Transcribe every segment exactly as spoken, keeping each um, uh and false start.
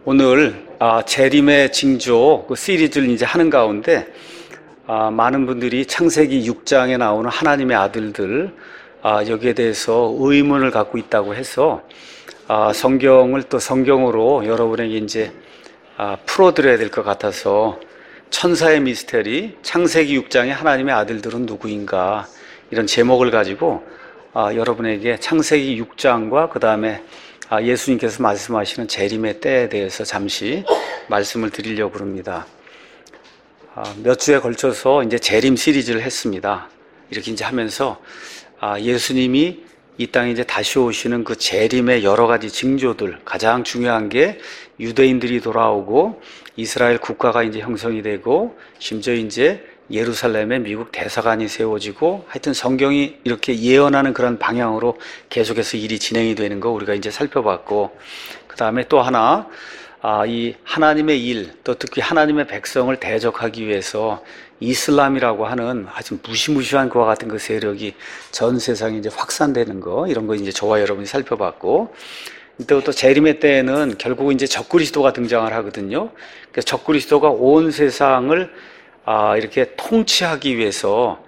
오늘 아, 재림의 징조 그 시리즈를 이제 하는 가운데 아, 많은 분들이 창세기 육 장에 나오는 하나님의 아들들 아, 여기에 대해서 의문을 갖고 있다고 해서 아, 성경을 또 성경으로 여러분에게 이제 아, 풀어드려야 될 것 같아서 천사의 미스테리 창세기 육 장의 하나님의 아들들은 누구인가 이런 제목을 가지고 아, 여러분에게 창세기 육 장과 그 다음에 아, 예수님께서 말씀하시는 재림의 때에 대해서 잠시 말씀을 드리려고 합니다. 아, 몇 주에 걸쳐서 이제 재림 시리즈를 했습니다. 이렇게 이제 하면서 아, 예수님이 이 땅에 이제 다시 오시는 그 재림의 여러 가지 징조들, 가장 중요한 게 유대인들이 돌아오고 이스라엘 국가가 이제 형성이 되고 심지어 이제 예루살렘에 미국 대사관이 세워지고 하여튼 성경이 이렇게 예언하는 그런 방향으로 계속해서 일이 진행이 되는 거 우리가 이제 살펴봤고, 그 다음에 또 하나 아, 이 하나님의 일, 또 특히 하나님의 백성을 대적하기 위해서 이슬람이라고 하는 아주 무시무시한 그와 같은 그 세력이 전 세상에 이제 확산되는 거, 이런 거 이제 저와 여러분이 살펴봤고, 또, 또 재림의 때에는 결국 이제 적그리스도가 등장을 하거든요. 그래서 적그리스도가 온 세상을 아, 이렇게 통치하기 위해서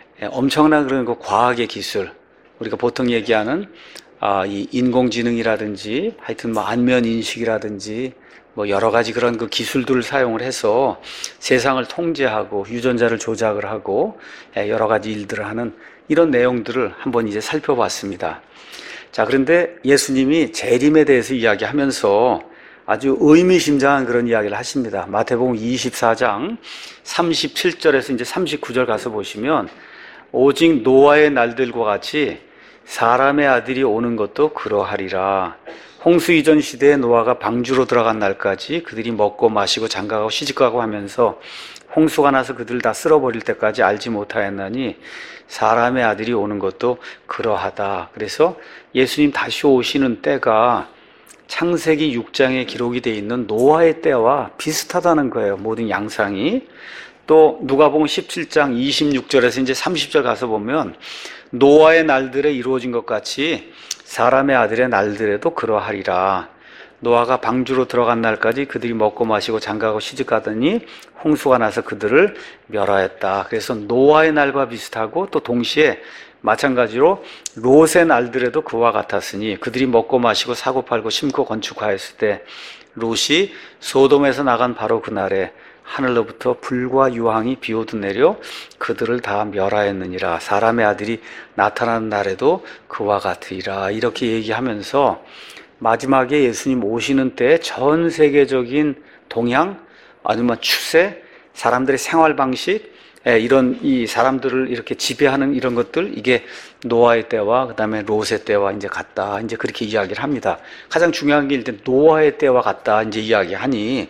엄청난 그런 그 과학의 기술, 우리가 보통 얘기하는 아, 이 인공지능이라든지 하여튼 뭐 안면 인식이라든지 뭐 여러 가지 그런 그 기술들을 사용을 해서 세상을 통제하고 유전자를 조작을 하고 여러 가지 일들을 하는 이런 내용들을 한번 이제 살펴봤습니다. 자, 그런데 예수님이 재림에 대해서 이야기하면서 아주 의미심장한 그런 이야기를 하십니다. 마태복음 이십사 장 삼십칠 절에서 이제 삼십구 절 가서 보시면 오직 노아의 날들과 같이 사람의 아들이 오는 것도 그러하리라. 홍수 이전 시대에 노아가 방주로 들어간 날까지 그들이 먹고 마시고 장가가고 시집가고 하면서 홍수가 나서 그들 다 쓸어버릴 때까지 알지 못하였나니 사람의 아들이 오는 것도 그러하다. 그래서 예수님 다시 오시는 때가 창세기 육 장에 기록이 되어 있는 노아의 때와 비슷하다는 거예요. 모든 양상이. 또 누가복음 십칠 장 이십육 절에서 이제 삼십 절 가서 보면 노아의 날들에 이루어진 것 같이 사람의 아들의 날들에도 그러하리라. 노아가 방주로 들어간 날까지 그들이 먹고 마시고 장가가고 시집가더니 홍수가 나서 그들을 멸하였다. 그래서 노아의 날과 비슷하고 또 동시에 마찬가지로 롯의 날들에도 그와 같았으니 그들이 먹고 마시고 사고 팔고 심고 건축하였을 때 롯이 소돔에서 나간 바로 그날에 하늘로부터 불과 유황이 비오듯 내려 그들을 다 멸하였느니라. 사람의 아들이 나타나는 날에도 그와 같으리라. 이렇게 얘기하면서 마지막에 예수님 오시는 때 전 세계적인 동향, 아니면 추세, 사람들의 생활 방식, 이런 이 사람들을 이렇게 지배하는 이런 것들, 이게 노아의 때와 그 다음에 롯의 때와 이제 같다. 이제 그렇게 이야기를 합니다. 가장 중요한 게 일단 노아의 때와 같다. 이제 이야기하니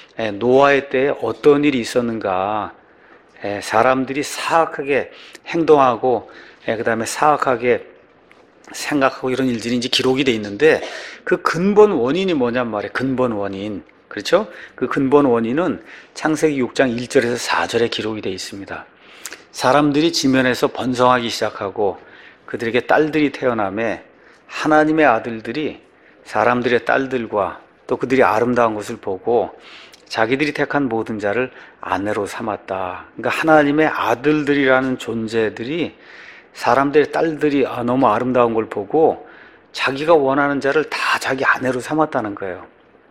노아의 때에 어떤 일이 있었는가? 사람들이 사악하게 행동하고 그 다음에 사악하게 생각하고 이런 일들이 이제 기록이 돼 있는데 그 근본 원인이 뭐냔 말이에요. 근본 원인. 그렇죠? 그 근본 원인은 창세기 육 장 일 절에서 사 절에 기록이 되어 있습니다. 사람들이 지면에서 번성하기 시작하고 그들에게 딸들이 태어나매 하나님의 아들들이 사람들의 딸들과 또 그들이 아름다운 것을 보고 자기들이 택한 모든 자를 아내로 삼았다. 그러니까 하나님의 아들들이라는 존재들이 사람들의 딸들이 너무 아름다운 걸 보고 자기가 원하는 자를 다 자기 아내로 삼았다는 거예요.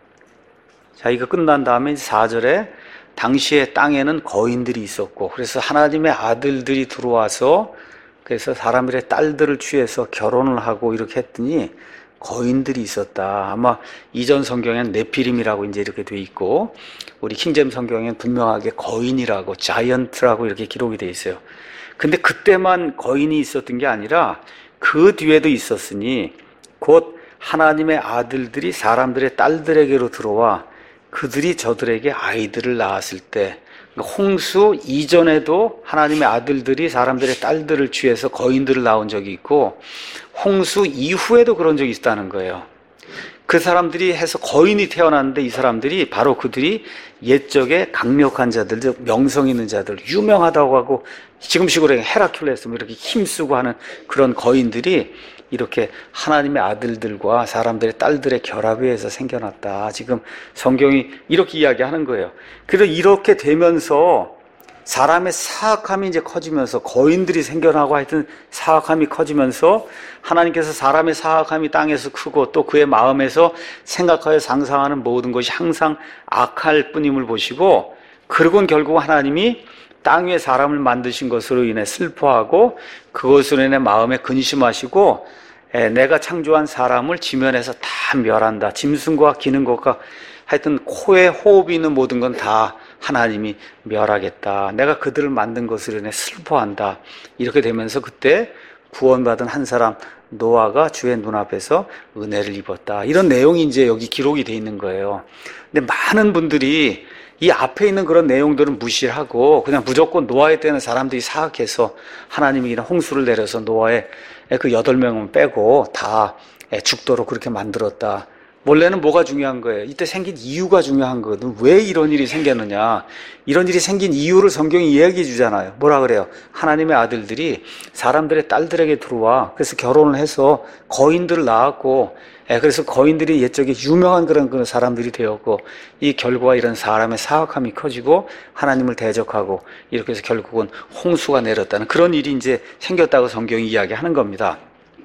자, 이거 끝난 다음에 사 절에 당시에 땅에는 거인들이 있었고 그래서 하나님의 아들들이 들어와서 그래서 사람들의 딸들을 취해서 결혼을 하고 이렇게 했더니 거인들이 있었다. 아마 이전 성경에는 네피림이라고 이제 이렇게 돼 있고 우리 킹제임 성경에는 분명하게 거인이라고 자이언트라고 이렇게 기록이 돼 있어요. 근데 그때만 거인이 있었던 게 아니라 그 뒤에도 있었으니 곧 하나님의 아들들이 사람들의 딸들에게로 들어와 그들이 저들에게 아이들을 낳았을 때 홍수 이전에도 하나님의 아들들이 사람들의 딸들을 취해서 거인들을 낳은 적이 있고 홍수 이후에도 그런 적이 있다는 거예요. 그 사람들이 해서 거인이 태어났는데 이 사람들이 바로 그들이 옛적에 강력한 자들, 명성 있는 자들, 유명하다고 하고 지금식으로 헤라큘레스 뭐 이렇게 힘쓰고 하는 그런 거인들이 이렇게 하나님의 아들들과 사람들의 딸들의 결합에 의해서 생겨났다. 지금 성경이 이렇게 이야기하는 거예요. 그래서 이렇게 되면서 사람의 사악함이 이제 커지면서 거인들이 생겨나고 하여튼 사악함이 커지면서 하나님께서 사람의 사악함이 땅에서 크고 또 그의 마음에서 생각하여 상상하는 모든 것이 항상 악할 뿐임을 보시고, 그러곤 결국 하나님이 땅 위에 사람을 만드신 것으로 인해 슬퍼하고 그것으로 인해 마음에 근심하시고, 에, 내가 창조한 사람을 지면에서 다 멸한다. 짐승과 기는 것과 하여튼 코에 호흡이 있는 모든 건 다 하나님이 멸하겠다. 내가 그들을 만든 것으로 인해 슬퍼한다. 이렇게 되면서 그때 구원받은 한 사람 노아가 주의 눈앞에서 은혜를 입었다. 이런 내용이 이제 여기 기록이 돼 있는 거예요. 근데 많은 분들이 이 앞에 있는 그런 내용들은 무시를 하고 그냥 무조건 노아의 때는 사람들이 사악해서 하나님이 이런 홍수를 내려서 노아의 그 여덟 명은 빼고 다 죽도록 그렇게 만들었다. 원래는 뭐가 중요한 거예요? 이때 생긴 이유가 중요한 거거든. 왜 이런 일이 생겼느냐? 이런 일이 생긴 이유를 성경이 이야기해 주잖아요. 뭐라 그래요? 하나님의 아들들이 사람들의 딸들에게 들어와 그래서 결혼을 해서 거인들을 낳았고, 그래서 거인들이 옛적에 유명한 그런 그런 사람들이 되었고, 이 결과가 이런 사람의 사악함이 커지고 하나님을 대적하고 이렇게 해서 결국은 홍수가 내렸다는 그런 일이 이제 생겼다고 성경이 이야기하는 겁니다.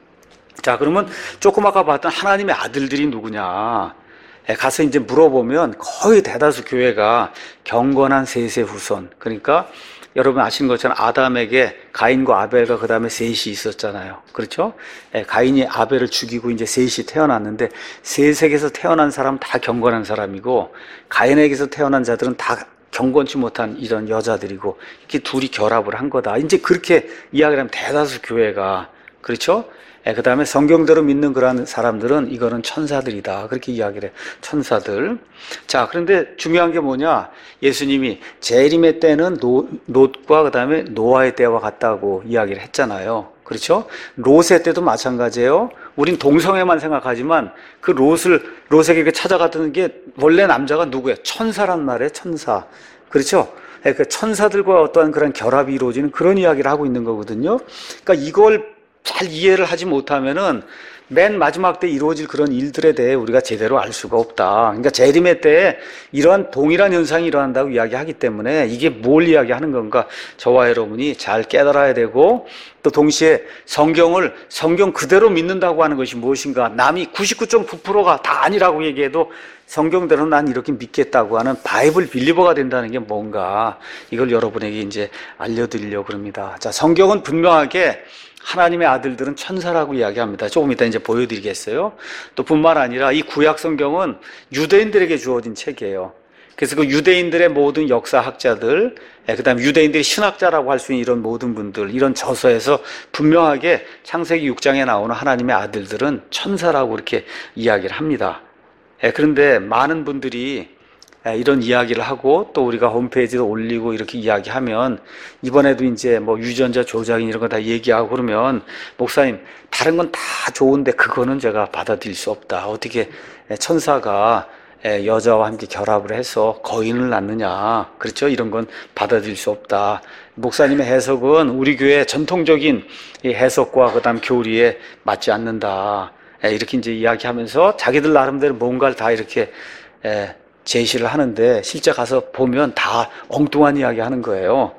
자, 그러면 조금 아까 봤던 하나님의 아들들이 누구냐? 가서 이제 물어보면 거의 대다수 교회가 경건한 셋의 후손. 그러니까 여러분 아시는 것처럼 아담에게 가인과 아벨과 그 다음에 셋이 있었잖아요. 그렇죠? 가인이 아벨을 죽이고 이제 셋이 태어났는데 셋에게서 태어난 사람은 다 경건한 사람이고 가인에게서 태어난 자들은 다 경건치 못한 이런 여자들이고 이렇게 둘이 결합을 한 거다. 이제 그렇게 이야기를 하면 대다수 교회가, 그렇죠? 그 다음에 성경대로 믿는 그러한 사람들은 이거는 천사들이다. 그렇게 이야기를 해요. 천사들. 자, 그런데 중요한 게 뭐냐? 예수님이 재림의 때는 노, 롯과 그 다음에 노아의 때와 같다고 이야기를 했잖아요. 그렇죠? 롯의 때도 마찬가지예요. 우린 동성애만 생각하지만 그 롯을, 롯에게 찾아갔던 게 원래 남자가 누구예요? 천사란 말이에요. 천사. 그렇죠? 그 천사들과 어떠한 그런 결합이 이루어지는 그런 이야기를 하고 있는 거거든요. 그러니까 이걸 잘 이해를 하지 못하면은 맨 마지막 때 이루어질 그런 일들에 대해 우리가 제대로 알 수가 없다. 그러니까 재림의 때에 이러한 동일한 현상이 일어난다고 이야기하기 때문에 이게 뭘 이야기하는 건가 저와 여러분이 잘 깨달아야 되고, 또 동시에 성경을 성경 그대로 믿는다고 하는 것이 무엇인가, 남이 구십구 점 구 퍼센트가 다 아니라고 얘기해도 성경대로 난 이렇게 믿겠다고 하는 바이블 빌리버가 된다는 게 뭔가, 이걸 여러분에게 이제 알려드리려고 합니다. 자, 성경은 분명하게 하나님의 아들들은 천사라고 이야기합니다. 조금 이따 이제 보여드리겠어요. 또 뿐만 아니라 이 구약 성경은 유대인들에게 주어진 책이에요. 그래서 그 유대인들의 모든 역사학자들, 그 다음에 유대인들이 신학자라고 할 수 있는 이런 모든 분들, 이런 저서에서 분명하게 창세기 육 장에 나오는 하나님의 아들들은 천사라고 이렇게 이야기를 합니다. 그런데 많은 분들이 이런 이야기를 하고 또 우리가 홈페이지에 올리고 이렇게 이야기하면 이번에도 이제 뭐 유전자 조작인 이런 거 다 얘기하고 그러면, 목사님 다른 건 다 좋은데 그거는 제가 받아들일 수 없다. 어떻게 천사가 여자와 함께 결합을 해서 거인을 낳느냐. 그렇죠? 이런 건 받아들일 수 없다. 목사님의 해석은 우리 교회 전통적인 해석과 그 다음 교리에 맞지 않는다. 이렇게 이제 이야기하면서 자기들 나름대로 뭔가를 다 이렇게 제시를 하는데 실제 가서 보면 다 엉뚱한 이야기 하는 거예요.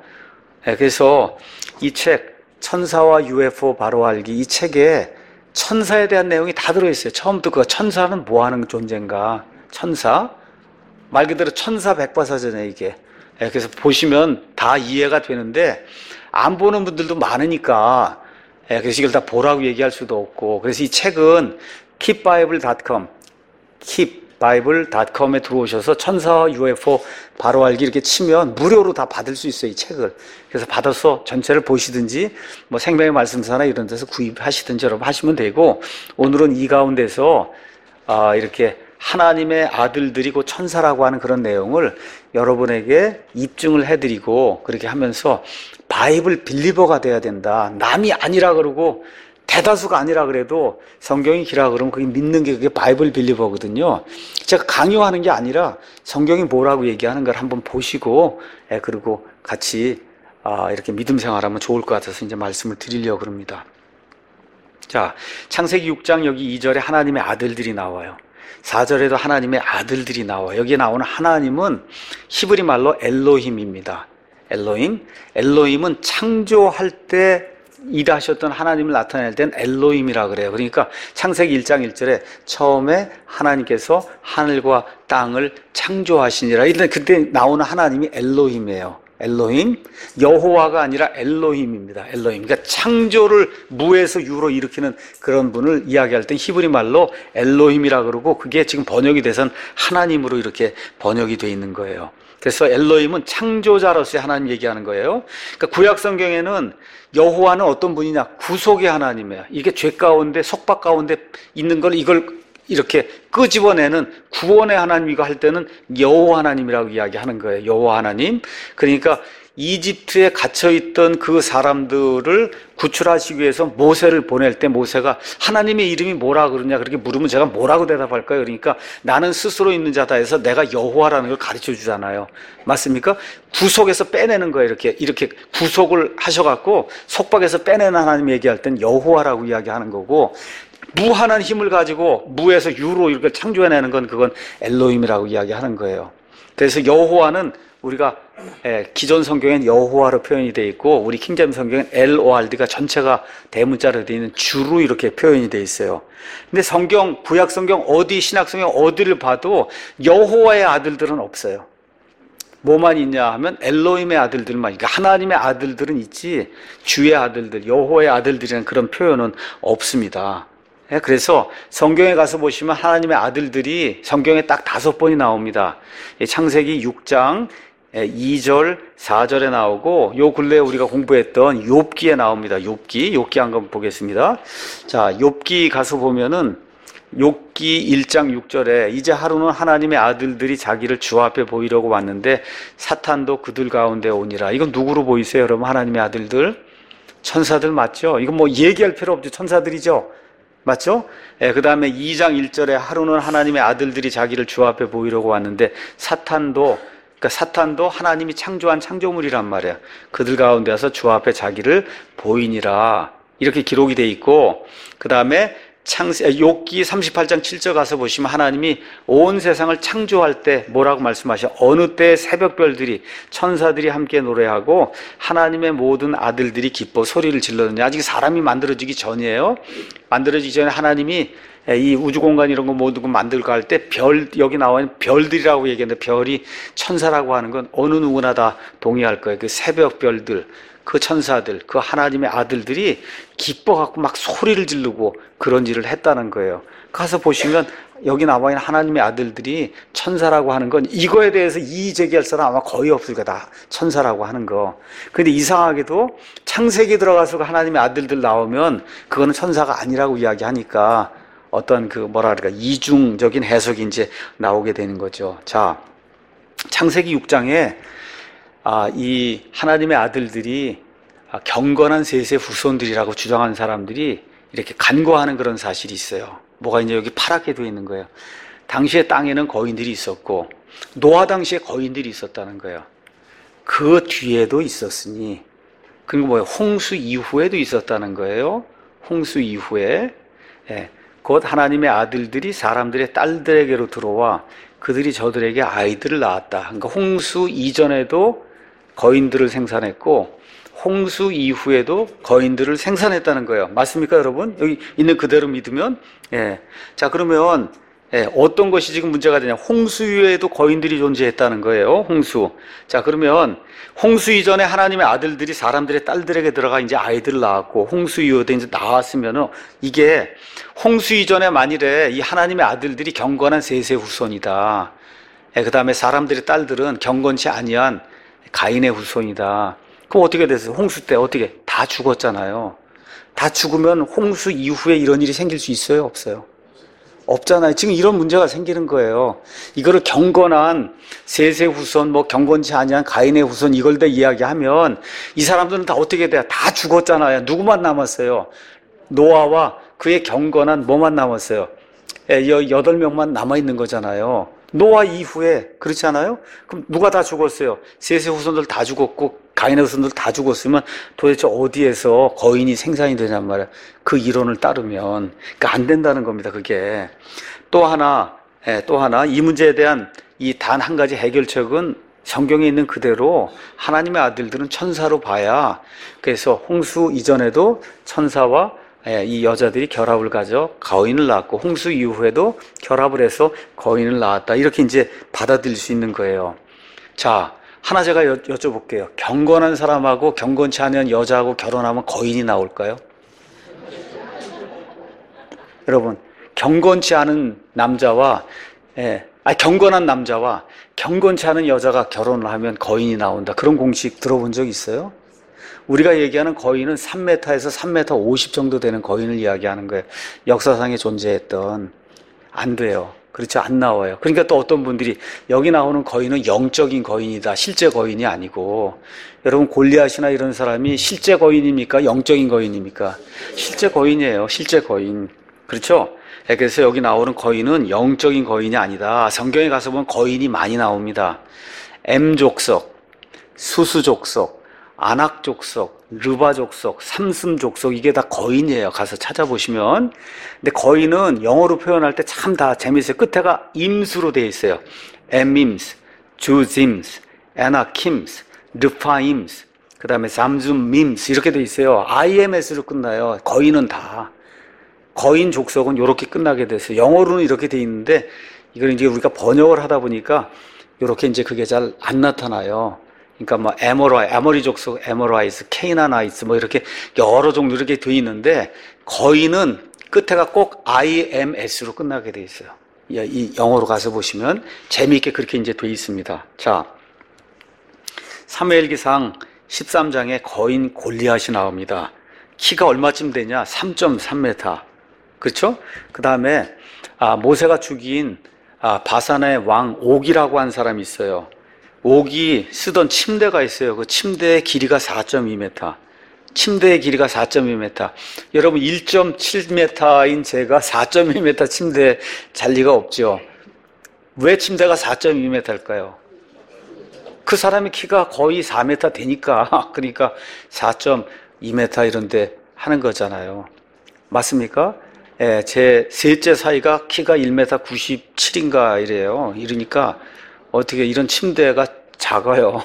그래서 이 책 천사와 유에프오 바로 알기, 이 책에 천사에 대한 내용이 다 들어있어요. 처음부터 그 천사는 뭐 하는 존재인가. 천사 말 그대로 천사백과사전에 이게. 그래서 보시면 다 이해가 되는데 안 보는 분들도 많으니까 그래서 이걸 다 보라고 얘기할 수도 없고, 그래서 이 책은 keep bible dot com keep 바이블 닷컴에 들어오셔서 천사와 유에프오 바로 알기 이렇게 치면 무료로 다 받을 수 있어요, 이 책을. 그래서 받아서 전체를 보시든지 뭐 생명의 말씀사나 이런 데서 구입하시든지 여러분 하시면 되고, 오늘은 이 가운데서 아, 이렇게 하나님의 아들들이 곧 천사라고 하는 그런 내용을 여러분에게 입증을 해드리고, 그렇게 하면서 바이블 빌리버가 돼야 된다. 남이 아니라 그러고 대다수가 아니라 그래도 성경이 기라 그러면 그게 믿는 게 그게 바이블 빌리버거든요. 제가 강요하는 게 아니라 성경이 뭐라고 얘기하는 걸 한번 보시고, 예, 그리고 같이 아, 이렇게 믿음 생활하면 좋을 것 같아서 이제 말씀을 드리려고 합니다. 자, 창세기 육 장 여기 이 절에 하나님의 아들들이 나와요. 사 절에도 하나님의 아들들이 나와요. 여기에 나오는 하나님은 히브리 말로 엘로힘입니다. 엘로힘. 엘로힘은 창조할 때 일하셨던 하나님을 나타낼 땐 엘로힘이라 그래요. 그러니까 창세기 일 장 일 절에 처음에 하나님께서 하늘과 땅을 창조하시니라. 일단 그때 나오는 하나님이 엘로힘이에요. 엘로힘, 여호와가 아니라 엘로힘입니다. 엘로힘. 그러니까 창조를 무에서 유로 일으키는 그런 분을 이야기할 땐 히브리 말로 엘로힘이라 그러고, 그게 지금 번역이 돼선 하나님으로 이렇게 번역이 돼 있는 거예요. 그래서 엘로힘은 창조자로서의 하나님 얘기하는 거예요. 그러니까 구약 성경에는 여호와는 어떤 분이냐? 구속의 하나님이에요. 이게 죄 가운데, 속박 가운데 있는 걸 이걸 이렇게 끄집어내는 구원의 하나님, 이거 할 때는 여호와 하나님이라고 이야기하는 거예요. 여호와 하나님. 그러니까 이집트에 갇혀있던 그 사람들을 구출하시기 위해서 모세를 보낼 때 모세가 하나님의 이름이 뭐라 그러냐 그렇게 물으면 제가 뭐라고 대답할까요? 그러니까 나는 스스로 있는 자다 해서 내가 여호와라는 걸 가르쳐 주잖아요. 맞습니까? 구속에서 빼내는 거예요. 이렇게 이렇게 구속을 하셔갖고 속박에서 빼내는 하나님 얘기할 땐 여호와라고 이야기하는 거고, 무한한 힘을 가지고 무에서 유로 이렇게 창조해내는 건 그건 엘로힘이라고 이야기하는 거예요. 그래서 여호와는 우리가 기존 성경엔 여호와로 표현이 되어 있고, 우리 킹제임 성경엔 엘오알디가 전체가 대문자로 되어 있는 주로 이렇게 표현이 되어 있어요. 근데 성경, 구약 성경 어디, 신약 성경 어디를 봐도 여호와의 아들들은 없어요. 뭐만 있냐 하면 엘로힘의 아들들만, 그러니까 하나님의 아들들은 있지 주의 아들들, 여호와의 아들들이라는 그런 표현은 없습니다. 그래서 성경에 가서 보시면 하나님의 아들들이 성경에 딱 다섯 번이 나옵니다. 창세기 육 장 이 절, 사 절에 나오고, 요 근래에 우리가 공부했던 욥기에 나옵니다. 욥기, 욥기 한번 보겠습니다. 자, 욥기 가서 보면은 욥기 일 장 육 절에 이제 하루는 하나님의 아들들이 자기를 주 앞에 보이려고 왔는데 사탄도 그들 가운데 오니라. 이건 누구로 보이세요, 여러분? 하나님의 아들들? 천사들 맞죠? 이건 뭐 얘기할 필요 없죠. 천사들이죠. 맞죠? 예, 그 다음에 이 장 일 절에 하루는 하나님의 아들들이 자기를 주 앞에 보이려고 왔는데 사탄도, 그러니까 사탄도 하나님이 창조한 창조물이란 말이에요. 그들 가운데 와서 주 앞에 자기를 보이니라. 이렇게 기록이 돼 있고, 그 다음에 창세, 욥기 삼십팔 장 칠 절 가서 보시면 하나님이 온 세상을 창조할 때 뭐라고 말씀하셔? 어느 때 새벽별들이, 천사들이 함께 노래하고 하나님의 모든 아들들이 기뻐 소리를 질렀느냐. 아직 사람이 만들어지기 전이에요. 만들어지기 전에 하나님이 이 우주공간 이런 거 모든 거 만들고 할 때 별, 여기 나와 있는 별들이라고 얘기했는데 별이 천사라고 하는 건 어느 누구나 다 동의할 거예요. 그 새벽별들, 그 천사들, 그 하나님의 아들들이 기뻐갖고 막 소리를 지르고 그런 일을 했다는 거예요. 가서 보시면 여기 나와 있는 하나님의 아들들이 천사라고 하는 건 이거에 대해서 이의 제기할 사람 아마 거의 없을 거다. 천사라고 하는 거. 근데 이상하게도 창세기 들어가서 하나님의 아들들 나오면 그거는 천사가 아니라고 이야기하니까 어떤 그 뭐라 그럴까 이중적인 해석이 이제 나오게 되는 거죠. 자, 창세기 육 장에 아, 이 하나님의 아들들이 경건한 셋의 후손들이라고 주장하는 사람들이 이렇게 간과하는 그런 사실이 있어요. 뭐가 이제 여기 파랗게 되어 있는 거예요. 당시에 땅에는 거인들이 있었고 노아 당시에 거인들이 있었다는 거예요. 그 뒤에도 있었으니, 그리고 뭐예요? 홍수 이후에도 있었다는 거예요. 홍수 이후에 예, 곧 하나님의 아들들이 사람들의 딸들에게로 들어와 그들이 저들에게 아이들을 낳았다. 그러니까 홍수 이전에도 거인들을 생산했고 홍수 이후에도 거인들을 생산했다는 거예요. 맞습니까, 여러분? 여기 있는 그대로 믿으면, 예. 자, 그러면 예, 어떤 것이 지금 문제가 되냐? 홍수 이후에도 거인들이 존재했다는 거예요. 홍수. 자, 그러면 홍수 이전에 하나님의 아들들이 사람들의 딸들에게 들어가 이제 아이들을 낳았고 홍수 이후에도 이제 나왔으면은 이게 홍수 이전에 만일에 이 하나님의 아들들이 경건한 셋의 후손이다. 예, 그 다음에 사람들의 딸들은 경건치 아니한 가인의 후손이다. 그럼 어떻게 됐어요? 홍수 때 어떻게? 다 죽었잖아요. 다 죽으면 홍수 이후에 이런 일이 생길 수 있어요? 없어요? 없잖아요. 지금 이런 문제가 생기는 거예요. 이거를 경건한 셋의 후손, 뭐 경건치 아니한 가인의 후손 이걸 다 이야기하면 이 사람들은 다 어떻게 돼요? 다 죽었잖아요. 누구만 남았어요? 노아와 그의 경건한 뭐만 남았어요? 여덟 명만 남아있는 거잖아요. 노아 이후에. 그렇지 않아요? 그럼 누가 다 죽었어요? 셋의 후손들 다 죽었고 가인의 후손들 다 죽었으면 도대체 어디에서 거인이 생산이 되냔 말이야. 그 이론을 따르면. 그러니까 안 된다는 겁니다, 그게. 또 하나, 예, 또 하나, 이 문제에 대한 이 단 한 가지 해결책은 성경에 있는 그대로 하나님의 아들들은 천사로 봐야, 그래서 홍수 이전에도 천사와 이 여자들이 결합을 가져 거인을 낳았고, 홍수 이후에도 결합을 해서 거인을 낳았다. 이렇게 이제 받아들일 수 있는 거예요. 자, 하나 제가 여, 여쭤볼게요. 경건한 사람하고 경건치 않은 여자하고 결혼하면 거인이 나올까요? 여러분, 경건치 않은 남자와, 예, 아니, 경건한 남자와 경건치 않은 여자가 결혼을 하면 거인이 나온다. 그런 공식 들어본 적 있어요? 우리가 얘기하는 거인은 삼 미터에서 삼 미터 오십 정도 되는 거인을 이야기하는 거예요. 역사상에 존재했던. 안 돼요. 그렇죠? 안 나와요. 그러니까 또 어떤 분들이 여기 나오는 거인은 영적인 거인이다. 실제 거인이 아니고. 여러분, 골리앗이나 이런 사람이 실제 거인입니까? 영적인 거인입니까? 실제 거인이에요. 실제 거인. 그렇죠? 그래서 여기 나오는 거인은 영적인 거인이 아니다. 성경에 가서 보면 거인이 많이 나옵니다. M족속, 수수족속, 아낙족속, 르바족속, 삼슴족속, 이게 다 거인이에요. 가서 찾아보시면. 근데 거인은 영어로 표현할 때 참 다 재밌어요. 끝에가 임수로 되어 있어요. 엠임스, 주짐스, 에나킴스, 르파임스, 그 다음에 삼줌밈스 이렇게 되어 있어요. 아이엠에스로 끝나요. 거인은 다. 거인 족속은 이렇게 끝나게 됐어요. 영어로는 이렇게 돼 있는데 이걸 이제 우리가 번역을 하다 보니까 이렇게 이제 그게 잘 안 나타나요. 그러니까 뭐 에모라이, 에머리 족속, 에모라이스, 케이나나이스 뭐 이렇게 여러 종류 이렇게 돼 있는데 거인은 끝에가 꼭 아이엠에스로 끝나게 돼 있어요. 이 영어로 가서 보시면 재미있게 그렇게 이제 돼 있습니다. 자, 사무엘기상 십삼 장에 거인 골리앗이 나옵니다. 키가 얼마쯤 되냐? 삼 점 삼 미터. 그렇죠? 그 다음에 아, 모세가 죽인 아, 바산의 왕 옥이라고 한 사람이 있어요. 옥이 쓰던 침대가 있어요. 그 침대의 길이가 사 점 이 미터. 침대의 길이가 사 점 이 미터. 여러분, 일 점 칠 미터인 제가 사 점 이 미터 침대에 잘 리가 없죠. 왜 침대가 사 점 이 미터일까요? 그 사람의 키가 거의 사 미터 되니까. 그러니까 사 점 이 미터 이런데 하는 거잖아요. 맞습니까? 예, 제 셋째 사이가 키가 일 미터 구십칠인가 이래요. 이러니까 어떻게 이런 침대가 작아요.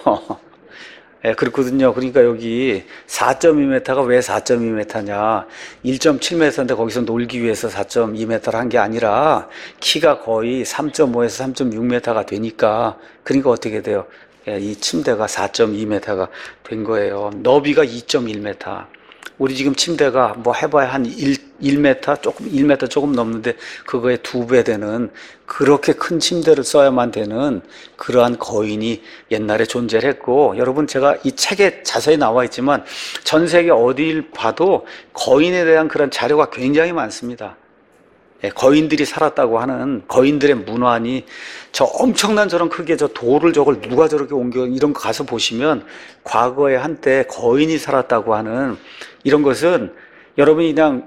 예, 그렇거든요. 그러니까 여기 사 점 이 미터가 왜 사 점 이 미터냐? 일 점 칠 미터인데 거기서 놀기 위해서 사 점 이 미터를 한 게 아니라 키가 거의 삼 점 오에서 삼 점 육 미터가 되니까, 그러니까 어떻게 돼요? 예, 이 침대가 사 점 이 미터가 된 거예요. 너비가 이 점 일 미터. 우리 지금 침대가 뭐 해봐야 한 일, 일 미터 조금, 일 미터 조금 넘는데 그거의 두 배 되는, 그렇게 큰 침대를 써야만 되는 그러한 거인이 옛날에 존재를 했고, 여러분, 제가 이 책에 자세히 나와 있지만 전 세계 어딜 봐도 거인에 대한 그런 자료가 굉장히 많습니다. 예, 거인들이 살았다고 하는 거인들의 문화니, 저 엄청난 저런 크게 저 돌을 저걸 누가 저렇게 옮겨, 이런 거 가서 보시면 과거에 한때 거인이 살았다고 하는 이런 것은, 여러분이 그냥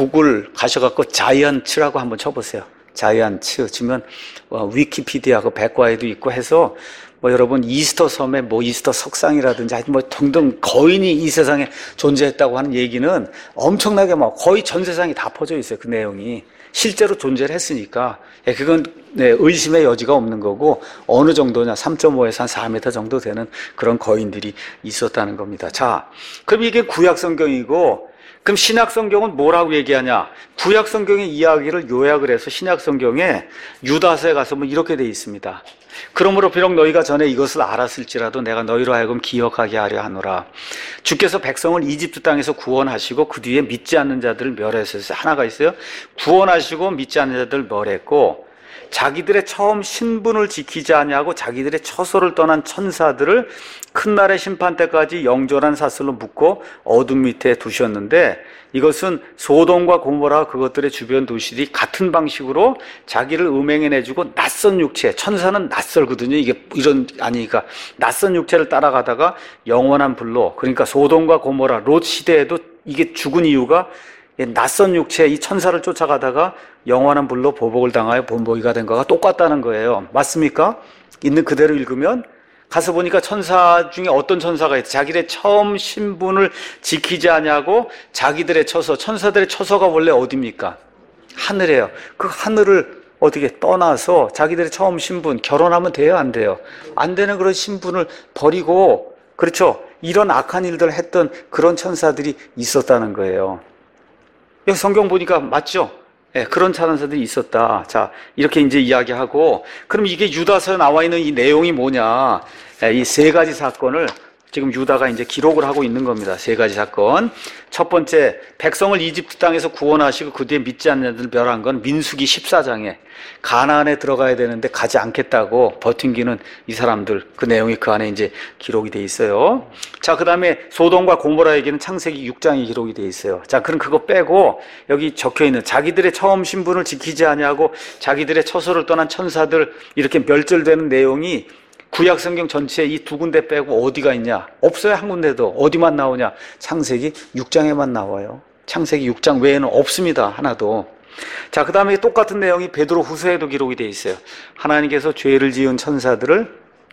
구글 가셔갖고 자이언츠라고 한번 쳐보세요. 자이언츠 치면 어, 위키피디아 그 백과에도 있고 해서 뭐 여러분 이스터 섬에 뭐 이스터 석상이라든지 하여튼 뭐 등등 거인이 이 세상에 존재했다고 하는 얘기는 엄청나게 뭐 거의 전 세상에 다 퍼져 있어요. 그 내용이 실제로 존재를 했으니까 예, 그건 네, 의심의 여지가 없는 거고, 어느 정도냐, 삼 점 오에서 한 사 미터 정도 되는 그런 거인들이 있었다는 겁니다. 자, 그럼 이게 구약 성경이고, 그럼 신약 성경은 뭐라고 얘기하냐? 구약 성경의 이야기를 요약을 해서 신약 성경에 유다서에 가서 뭐 이렇게 돼 있습니다. 그러므로 비록 너희가 전에 이것을 알았을지라도 내가 너희로 하여금 기억하게 하려 하노라. 주께서 백성을 이집트 땅에서 구원하시고 그 뒤에 믿지 않는 자들을 멸하셨어요. 하나가 있어요. 구원하시고 믿지 않는 자들을 멸했고, 자기들의 처음 신분을 지키지 아니하고 자기들의 처소를 떠난 천사들을 큰 날의 심판 때까지 영존한 사슬로 묶고 어둠 밑에 두셨는데, 이것은 소돔과 고모라 그것들의 주변 도시들이 같은 방식으로 자기를 음행해내주고 낯선 육체, 천사는 낯설거든요. 이게 이런 아니니까 낯선 육체를 따라가다가 영원한 불로, 그러니까 소돔과 고모라 롯 시대에도 이게 죽은 이유가 낯선 육체 이 천사를 쫓아가다가 영원한 불로 보복을 당하여 본보기가 된 거가 똑같다는 거예요. 맞습니까? 있는 그대로 읽으면 가서 보니까 천사 중에 어떤 천사가 있대. 자기들의 처음 신분을 지키지 아니하고 자기들의 처소, 천사들의 처소가 원래 어디입니까? 하늘이에요. 그 하늘을 어떻게 떠나서 자기들의 처음 신분, 결혼하면 돼요, 안 돼요? 안 되는 그런 신분을 버리고, 그렇죠? 이런 악한 일들을 했던 그런 천사들이 있었다는 거예요. 여기 성경 보니까 맞죠? 예, 그런 천사들이 있었다. 자, 이렇게 이제 이야기하고, 그럼 이게 유다서에 나와 있는 이 내용이 뭐냐? 예, 이 세 가지 사건을 지금 유다가 이제 기록을 하고 있는 겁니다. 세 가지 사건. 첫 번째, 백성을 이집트 땅에서 구원하시고 그 뒤에 믿지 않는 자들 멸한 건 민수기 십사 장에 가나안에 들어가야 되는데 가지 않겠다고 버팅기는 이 사람들, 그 내용이 그 안에 이제 기록이 돼 있어요. 자, 그 다음에 소돔과 고모라에게는 창세기 육 장이 기록이 돼 있어요. 자, 그럼 그거 빼고 여기 적혀 있는 자기들의 처음 신분을 지키지 아니하고 자기들의 처소를 떠난 천사들 이렇게 멸절되는 내용이 구약 성경 전체에 이 두 군데 빼고 어디가 있냐? 없어요, 한 군데도. 어디만 나오냐? 창세기 육 장에만 나와요. 창세기 육 장 외에는 없습니다, 하나도. 자, 그 다음에 똑같은 내용이 베드로 후서에도 기록이 되어 있어요. 하나님께서 죄를 지은 천사들을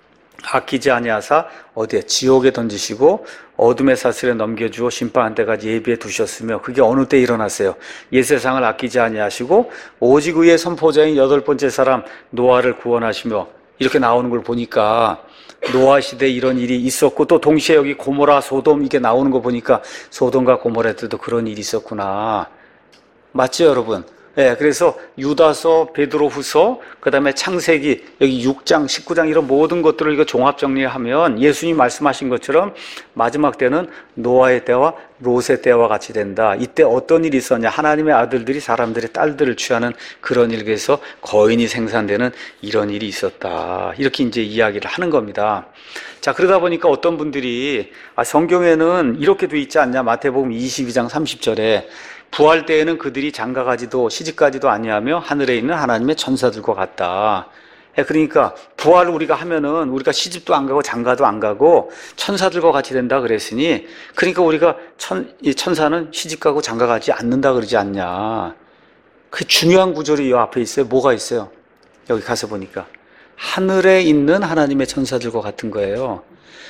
아끼지 아니하사 어디에? 지옥에 던지시고 어둠의 사슬에 넘겨주어 심판한 때까지 예비해 두셨으며 그게 어느 때 일어났어요? 옛세상을 아끼지 아니하시고 오직 의의 선포자인 여덟 번째 사람 노아를 구원하시며 이렇게 나오는 걸 보니까 노아 시대에 이런 일이 있었고 또 동시에 여기 고모라, 소돔 이게 나오는 거 보니까 소돔과 고모라 때도 그런 일이 있었구나. 맞죠, 여러분? 예, 그래서 유다서, 베드로후서, 그 다음에 창세기, 여기 육 장, 십구 장 이런 모든 것들을 이거 종합 정리하면 예수님 말씀하신 것처럼 마지막 때는 노아의 때와 롯의 때와 같이 된다. 이때 어떤 일이 있었냐? 하나님의 아들들이 사람들의 딸들을 취하는 그런 일에서 거인이 생산되는 이런 일이 있었다. 이렇게 이제 이야기를 하는 겁니다. 자, 그러다 보니까 어떤 분들이 아, 성경에는 이렇게 돼 있지 않냐? 마태복음 이십이 장 삼십 절에 부활 때에는 그들이 장가가지도 시집가지도 아니하며 하늘에 있는 하나님의 천사들과 같다. 그러니까 부활을 우리가 하면은 우리가 시집도 안 가고 장가도 안 가고 천사들과 같이 된다 그랬으니 그러니까 우리가 천, 이 천사는 시집가고 장가가지 않는다 그러지 않냐. 그 중요한 구절이 이 앞에 있어요. 뭐가 있어요? 여기 가서 보니까 하늘에 있는 하나님의 천사들과 같은 거예요.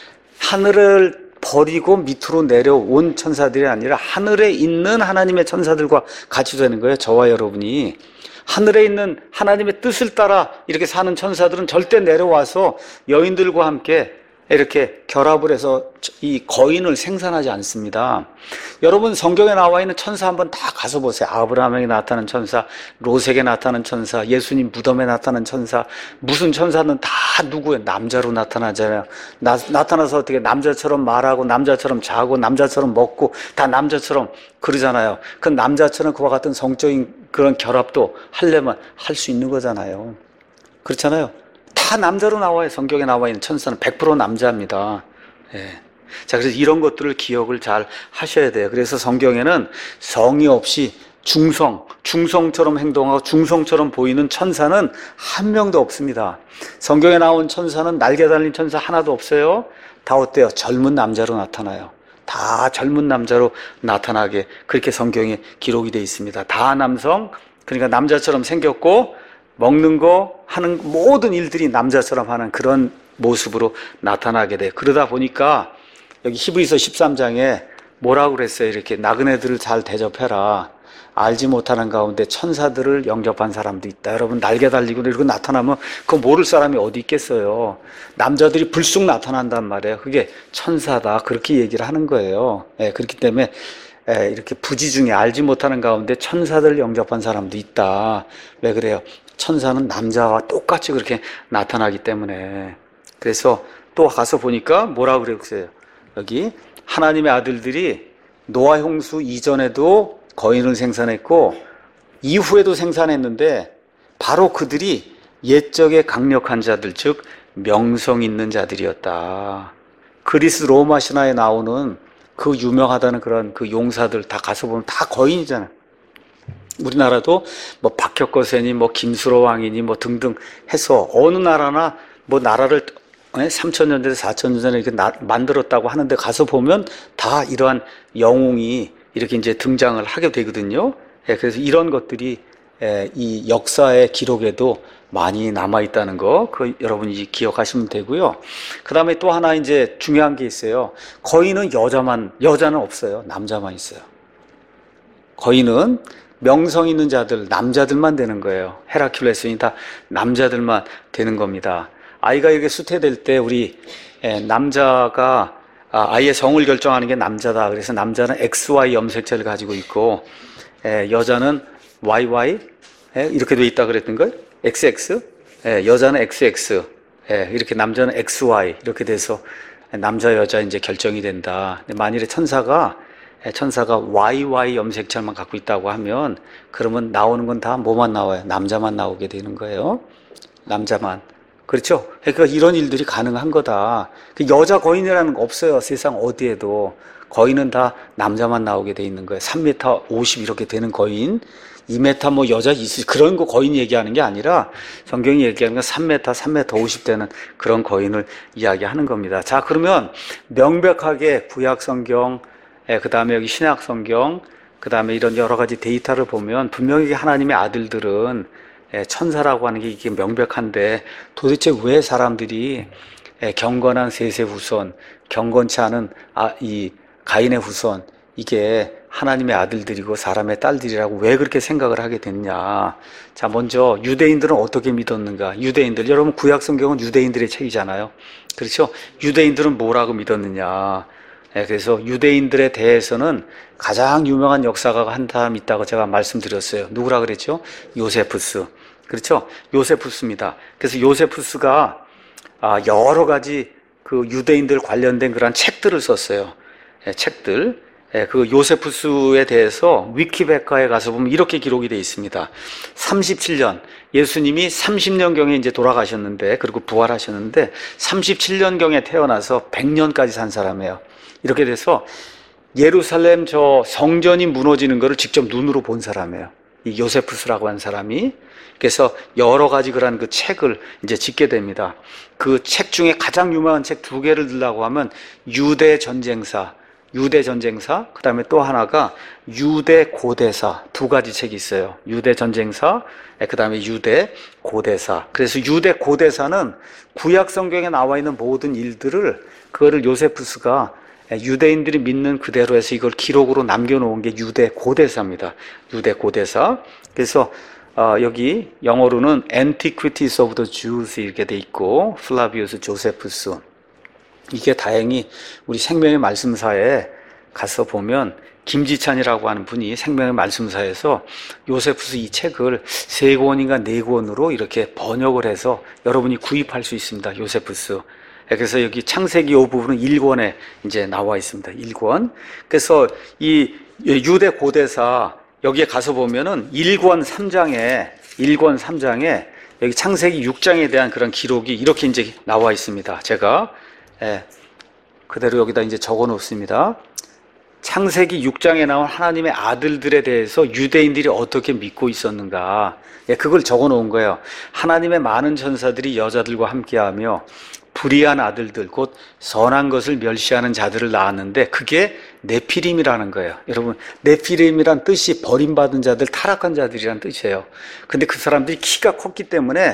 하늘을 버리고 밑으로 내려온 천사들이 아니라 하늘에 있는 하나님의 천사들과 같이 되는 거예요. 저와 여러분이. 하늘에 있는 하나님의 뜻을 따라 이렇게 사는 천사들은 절대 내려와서 여인들과 함께 이렇게 결합을 해서 이 거인을 생산하지 않습니다. 여러분 성경에 나와 있는 천사 한번 다 가서 보세요. 아브라함에게 나타난 천사, 롯에게 나타난 천사, 예수님 무덤에 나타난 천사, 무슨 천사는 다 누구예요? 남자로 나타나잖아요. 나, 나타나서 어떻게 남자처럼 말하고 남자처럼 자고 남자처럼 먹고 다 남자처럼 그러잖아요. 그 남자처럼 그와 같은 성적인 그런 결합도 하려면 할 수 있는 거잖아요. 그렇잖아요. 다 남자로 나와요. 성경에 나와 있는 천사는 백 퍼센트 남자입니다. 예. 자, 그래서 이런 것들을 기억을 잘 하셔야 돼요. 그래서 성경에는 성의 없이 중성, 중성처럼 행동하고 중성처럼 보이는 천사는 한 명도 없습니다. 성경에 나온 천사는 날개 달린 천사 하나도 없어요. 다 어때요? 젊은 남자로 나타나요. 다 젊은 남자로 나타나게 그렇게 성경에 기록이 되어 있습니다. 다 남성, 그러니까 남자처럼 생겼고 먹는 거 하는 모든 일들이 남자처럼 하는 그런 모습으로 나타나게 돼. 그러다 보니까 여기 히브리서 십삼 장에 뭐라고 그랬어요? 이렇게 나그네들을 잘 대접해라. 알지 못하는 가운데 천사들을 영접한 사람도 있다. 여러분 날개 달리고 이러고 나타나면 그거 모를 사람이 어디 있겠어요. 남자들이 불쑥 나타난단 말이에요. 그게 천사다. 그렇게 얘기를 하는 거예요. 예, 그렇기 때문에 예, 이렇게 부지 중에 알지 못하는 가운데 천사들을 영접한 사람도 있다. 왜 그래요? 천사는 남자와 똑같이 그렇게 나타나기 때문에. 그래서 또 가서 보니까 뭐라고 그랬어요? 여기 하나님의 아들들이 노아 홍수 이전에도 거인을 생산했고 이후에도 생산했는데 바로 그들이 옛적의 강력한 자들, 즉 명성 있는 자들이었다. 그리스 로마 신화에 나오는 그 유명하다는 그런 그 용사들 다 가서 보면 다 거인이잖아요. 우리나라도 뭐 박혁거세니 뭐 김수로 왕이니 뭐 등등 해서 어느 나라나 뭐 나라를 삼천 년 전에 사천 년 전에 이렇게 나, 만들었다고 하는데 가서 보면 다 이러한 영웅이 이렇게 이제 등장을 하게 되거든요. 예, 그래서 이런 것들이 에, 이 역사의 기록에도 많이 남아 있다는 거, 그 여러분이 기억하시면 되고요. 그 다음에 또 하나 이제 중요한 게 있어요. 거인은 여자만, 여자는 없어요. 남자만 있어요. 거인은 명성 있는 자들, 남자들만 되는 거예요. 헤라큘레스는 다 남자들만 되는 겁니다. 아이가 이렇게 수태될 때 우리 에, 남자가 아, 아이의 성을 결정하는 게 남자다. 그래서 남자는 엑스 와이 염색체를 가지고 있고 에, 여자는 와이 와이 에, 이렇게 돼 있다 그랬던 걸? 엑스 엑스 에, 여자는 엑스 엑스 에, 이렇게 남자는 엑스 와이 이렇게 돼서 남자 여자 이제 결정이 된다. 근데 만일에 천사가 천사가 와이 와이 염색체만 갖고 있다고 하면 그러면 나오는 건 다 뭐만 나와요? 남자만 나오게 되는 거예요. 남자만. 그렇죠? 그러니까 이런 일들이 가능한 거다. 여자 거인이라는 거 없어요. 세상 어디에도. 거인은 다 남자만 나오게 돼 있는 거예요. 삼 미터 오십 이렇게 되는 거인. 이 미터 뭐 여자 있을 그런 거 거인 얘기하는 게 아니라 성경이 얘기하는 건 삼 미터, 삼 미터 오십 되는 그런 거인을 이야기하는 겁니다. 자, 그러면 명백하게 구약 성경, 그 다음에 여기 신약 성경, 그 다음에 이런 여러 가지 데이터를 보면 분명히 하나님의 아들들은 천사라고 하는 게 이게 명백한데 도대체 왜 사람들이 경건한 셋의 후손, 경건치 않은 아, 이 가인의 후손, 이게 하나님의 아들들이고 사람의 딸들이라고 왜 그렇게 생각을 하게 됐냐. 자, 먼저 유대인들은 어떻게 믿었는가. 유대인들, 여러분 구약 성경은 유대인들의 책이잖아요. 그렇죠? 유대인들은 뭐라고 믿었느냐. 네, 그래서 유대인들에 대해서는 가장 유명한 역사가가 한 사람 있다고 제가 말씀드렸어요. 누구라 그랬죠? 요세푸스. 그렇죠? 요세푸스입니다. 그래서 요세푸스가 여러 가지 그 유대인들 관련된 그런 책들을 썼어요. 네, 책들. 네, 그 요세푸스에 대해서 위키백과에 가서 보면 이렇게 기록이 되어 있습니다. 삼십칠 년, 예수님이 삼십 년경에 이제 돌아가셨는데, 그리고 부활하셨는데, 삼십칠 년경에 태어나서 백 년까지 산 사람이에요. 이렇게 돼서 예루살렘 저 성전이 무너지는 것을 직접 눈으로 본 사람이에요. 이 요세푸스라고 하는 사람이. 그래서 여러 가지 그런 그 책을 이제 짓게 됩니다. 그 책 중에 가장 유명한 책 두 개를 들라고 하면 유대 전쟁사, 유대 전쟁사, 그 다음에 또 하나가 유대 고대사, 두 가지 책이 있어요. 유대 전쟁사, 그 다음에 유대 고대사. 그래서 유대 고대사는 구약 성경에 나와 있는 모든 일들을 그거를 요세푸스가 유대인들이 믿는 그대로 해서 이걸 기록으로 남겨놓은 게 유대 고대사입니다. 유대 고대사. 그래서 어, 여기 영어로는 Antiquities of the Jews 이렇게 돼 있고 플라비우스 조세푸스. 이게 다행히 우리 생명의 말씀사에 가서 보면 김지찬이라고 하는 분이 생명의 말씀사에서 요세푸스 이 책을 세 권인가 네 권으로 이렇게 번역을 해서 여러분이 구입할 수 있습니다. 요세푸스. 그래서 여기 창세기 이 부분은 일 권에 이제 나와 있습니다. 일 권. 그래서 이 유대 고대사 여기에 가서 보면은 일 권 삼 장에 일 권 삼 장에 여기 창세기 육 장에 대한 그런 기록이 이렇게 이제 나와 있습니다. 제가 예, 그대로 여기다 이제 적어 놓습니다. 창세기 육 장에 나온 하나님의 아들들에 대해서 유대인들이 어떻게 믿고 있었는가. 예, 그걸 적어 놓은 거예요. 하나님의 많은 천사들이 여자들과 함께하며 불의한 아들들, 곧 선한 것을 멸시하는 자들을 낳았는데 그게 네피림이라는 거예요. 여러분, 네피림이란 뜻이 버림받은 자들, 타락한 자들이란 뜻이에요. 근데 그 사람들이 키가 컸기 때문에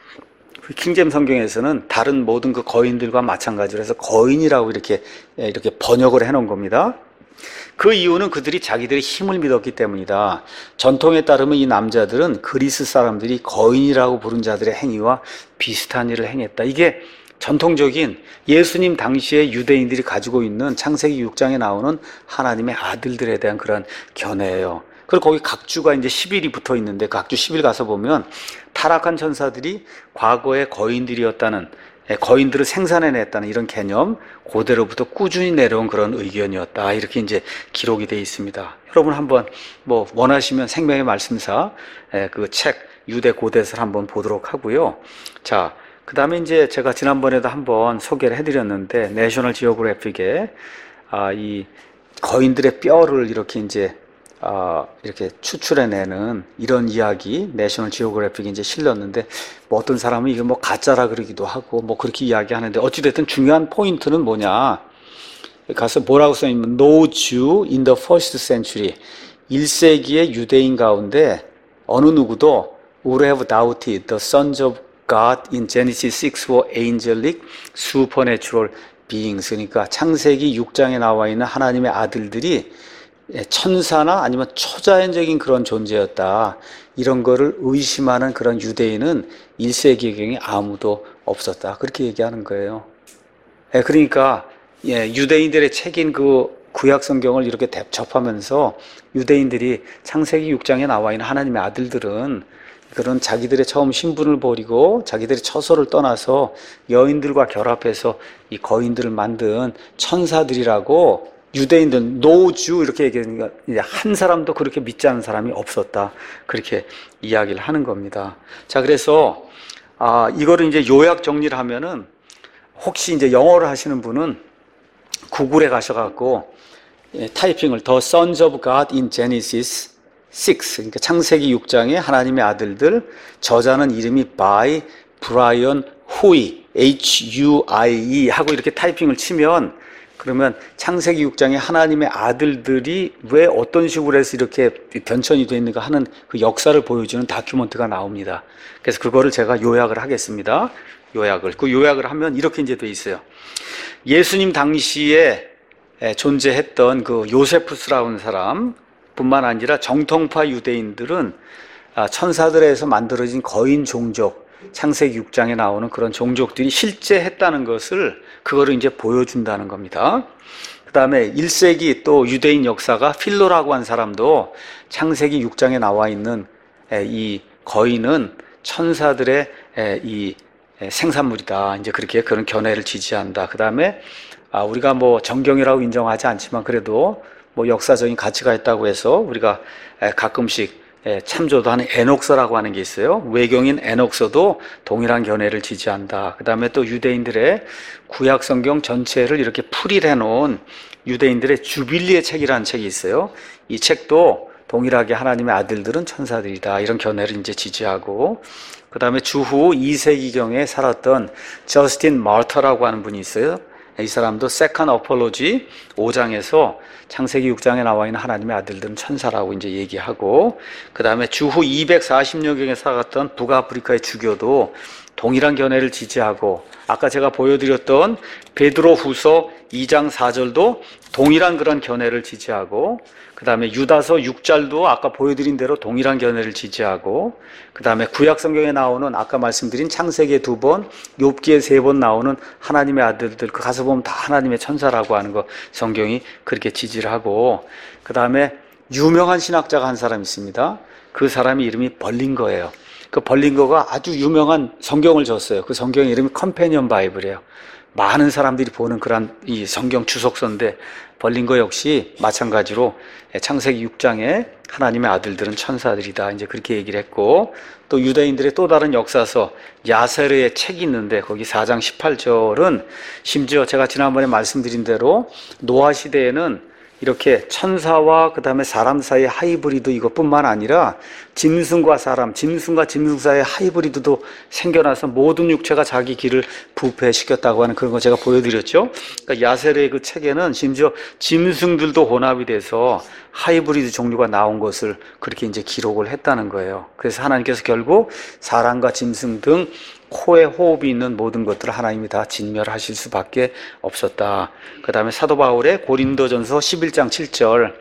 킹제임 성경에서는 다른 모든 그 거인들과 마찬가지로 해서 거인이라고 이렇게 이렇게 번역을 해놓은 겁니다. 그 이유는 그들이 자기들의 힘을 믿었기 때문이다. 전통에 따르면 이 남자들은 그리스 사람들이 거인이라고 부른 자들의 행위와 비슷한 일을 행했다. 이게 전통적인 예수님 당시에 유대인들이 가지고 있는 창세기 육 장에 나오는 하나님의 아들들에 대한 그런 견해예요. 그리고 거기 각주가 이제 십 일이 붙어 있는데 각주 십 일 가서 보면 타락한 천사들이 과거의 거인들이었다는, 거인들을 생산해냈다는 이런 개념, 고대로부터 꾸준히 내려온 그런 의견이었다. 이렇게 이제 기록이 되어 있습니다. 여러분 한번 뭐 원하시면 생명의 말씀사 그 책 유대 고대서를 한번 보도록 하고요. 자, 그 다음에 이제 제가 지난번에도 한번 소개를 해드렸는데 내셔널 지오그래픽에 아, 이 거인들의 뼈를 이렇게 이제 아, 이렇게 추출해내는 이런 이야기 내셔널 지오그래픽에 이제 실렸는데 뭐 어떤 사람은 이게 뭐 가짜라 그러기도 하고 뭐 그렇게 이야기하는데 어찌됐든 중요한 포인트는 뭐냐, 가서 뭐라고 써있냐면 No Jew in the first century, 일 세기의 유대인 가운데 어느 누구도 would have doubted the sons of God in Genesis six were angelic, supernatural beings. 그러니까 창세기 육 장에 나와 있는 하나님의 아들들이 천사나 아니면 초자연적인 그런 존재였다. 이런 거를 의심하는 그런 유대인은 일 세기경에 아무도 없었다. 그렇게 얘기하는 거예요. 그러니까 유대인들의 책인 그 구약 성경을 이렇게 접하면서 유대인들이 창세기 육 장에 나와 있는 하나님의 아들들은 그런 자기들의 처음 신분을 버리고 자기들의 처소를 떠나서 여인들과 결합해서 이 거인들을 만든 천사들이라고 유대인들 노주 이렇게 얘기하니까 한 사람도 그렇게 믿지 않는 사람이 없었다. 그렇게 이야기를 하는 겁니다. 자, 그래서 아, 이거를 이제 요약 정리를 하면은 혹시 이제 영어를 하시는 분은 구글에 가셔갖고 예, 타이핑을 The Sons of God in Genesis 육, 그러니까 창세기 육 장의 하나님의 아들들, 저자는 이름이 by 브라이언 후이, H U I E 하고 이렇게 타이핑을 치면 그러면 창세기 육 장의 하나님의 아들들이 왜 어떤 식으로 해서 이렇게 변천이 되어 있는가 하는 그 역사를 보여주는 다큐멘터리가 나옵니다. 그래서 그거를 제가 요약을 하겠습니다. 요약을. 그 요약을 하면 이렇게 이제 돼 있어요. 예수님 당시에 존재했던 그 요세푸스라는 사람 뿐만 아니라 정통파 유대인들은 천사들에서 만들어진 거인 종족, 창세기 육 장에 나오는 그런 종족들이 실제 했다는 것을 그거를 이제 보여준다는 겁니다. 그 다음에 일 세기 또 유대인 역사가 필로라고 한 사람도 창세기 육 장에 나와 있는 이 거인은 천사들의 이 생산물이다. 이제 그렇게 그런 견해를 지지한다. 그 다음에 우리가 뭐 정경이라고 인정하지 않지만 그래도 뭐 역사적인 가치가 있다고 해서 우리가 가끔씩 참조도 하는 에녹서라고 하는 게 있어요. 외경인 에녹서도 동일한 견해를 지지한다. 그 다음에 또 유대인들의 구약 성경 전체를 이렇게 풀이를 해놓은 유대인들의 주빌리의 책이라는 책이 있어요. 이 책도 동일하게 하나님의 아들들은 천사들이다. 이런 견해를 이제 지지하고, 그 다음에 주후 이 세기경에 살았던 저스틴 마터라고 하는 분이 있어요. 이 사람도 세컨드 어폴로지 오 장에서 창세기 육 장에 나와 있는 하나님의 아들들은 천사라고 이제 얘기하고, 그 다음에 주후 이백사십 년경에 살았던 북아프리카의 주교도 동일한 견해를 지지하고, 아까 제가 보여드렸던 베드로 후서 이 장 사 절도 동일한 그런 견해를 지지하고, 그 다음에 유다서 육 절도 아까 보여드린 대로 동일한 견해를 지지하고, 그 다음에 구약 성경에 나오는 아까 말씀드린 창세기에 두 번, 욥기에 세 번 나오는 하나님의 아들들, 그 가서 보면 다 하나님의 천사라고 하는 거 성경이 그렇게 지지를 하고, 그 다음에 유명한 신학자가 한 사람 있습니다. 그 사람이 이름이 벌링거예요. 그 벌링거가 아주 유명한 성경을 줬어요. 그 성경 이름이 컴패니언 바이블이에요. 많은 사람들이 보는 그런 이 성경 주석서인데, 벌링거 역시 마찬가지로 창세기 육 장에 하나님의 아들들은 천사들이다. 이제 그렇게 얘기를 했고, 또 유대인들의 또 다른 역사서 야세르의 책이 있는데 거기 사 장 십팔 절은 심지어 제가 지난번에 말씀드린 대로 노아 시대에는 이렇게 천사와 그 다음에 사람 사이의 하이브리드 이것뿐만 아니라 짐승과 사람, 짐승과 짐승 사이의 하이브리드도 생겨나서 모든 육체가 자기 길을 부패시켰다고 하는 그런 거 제가 보여드렸죠. 그러니까 야세르의 그 책에는 심지어 짐승들도 혼합이 돼서 하이브리드 종류가 나온 것을 그렇게 이제 기록을 했다는 거예요. 그래서 하나님께서 결국 사람과 짐승 등 코에 호흡이 있는 모든 것들을 하나님이 다 진멸하실 수밖에 없었다. 그 다음에 사도 바울의 고린도전서 십일 장 칠 절,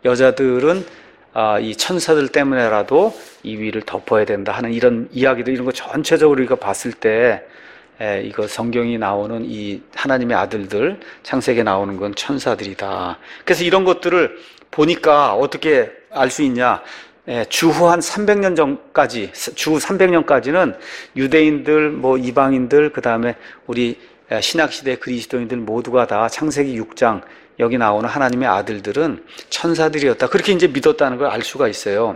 여자들은 아, 이 천사들 때문에라도 이 위를 덮어야 된다 하는 이런 이야기들, 이런 거 전체적으로 우리가 봤을 때 에, 이거 성경이 나오는 이 하나님의 아들들, 창세기에 나오는 건 천사들이다. 그래서 이런 것들을 보니까 어떻게 알 수 있냐? 예, 주후 한 삼백 년 전까지, 주후 삼백 년까지는 유대인들, 뭐 이방인들, 그 다음에 우리 신약시대 그리스도인들 모두가 다 창세기 육 장, 여기 나오는 하나님의 아들들은 천사들이었다. 그렇게 이제 믿었다는 걸 알 수가 있어요.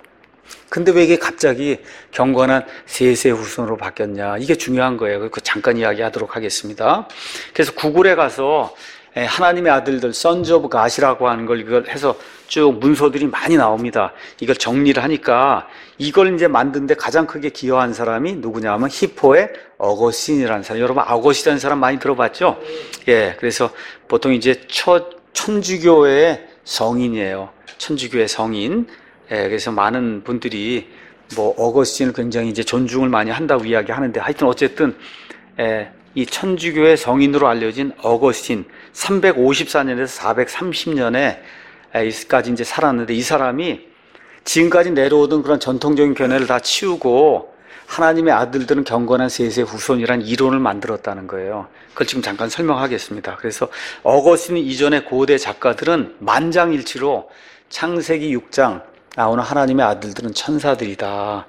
근데 왜 이게 갑자기 경건한 세세 후손으로 바뀌었냐? 이게 중요한 거예요. 그 잠깐 이야기하도록 하겠습니다. 그래서 구글에 가서 하나님의 아들들, Sons of God이라고 하는 걸 이걸 해서 쭉 문서들이 많이 나옵니다. 이걸 정리를 하니까 이걸 이제 만드는데 가장 크게 기여한 사람이 누구냐 하면 히포의 어거스틴이라는 사람. 여러분 어거스틴이라는 사람 많이 들어봤죠? 예, 그래서 보통 이제 첫 천주교의 성인이에요. 천주교의 성인. 예, 그래서 많은 분들이 뭐 어거스틴을 굉장히 이제 존중을 많이 한다고 이야기하는데, 하여튼 어쨌든 예, 이 천주교의 성인으로 알려진 어거스틴, 삼백오십사 년에서 사백삼십 년에 까지 이제 살았는데, 이 사람이 지금까지 내려오던 그런 전통적인 견해를 다 치우고 하나님의 아들들은 경건한 셋의 후손이란 이론을 만들었다는 거예요. 그걸 지금 잠깐 설명하겠습니다. 그래서 어거스틴 이전의 고대 작가들은 만장일치로 창세기 육 장 나오는 하나님의 아들들은 천사들이다,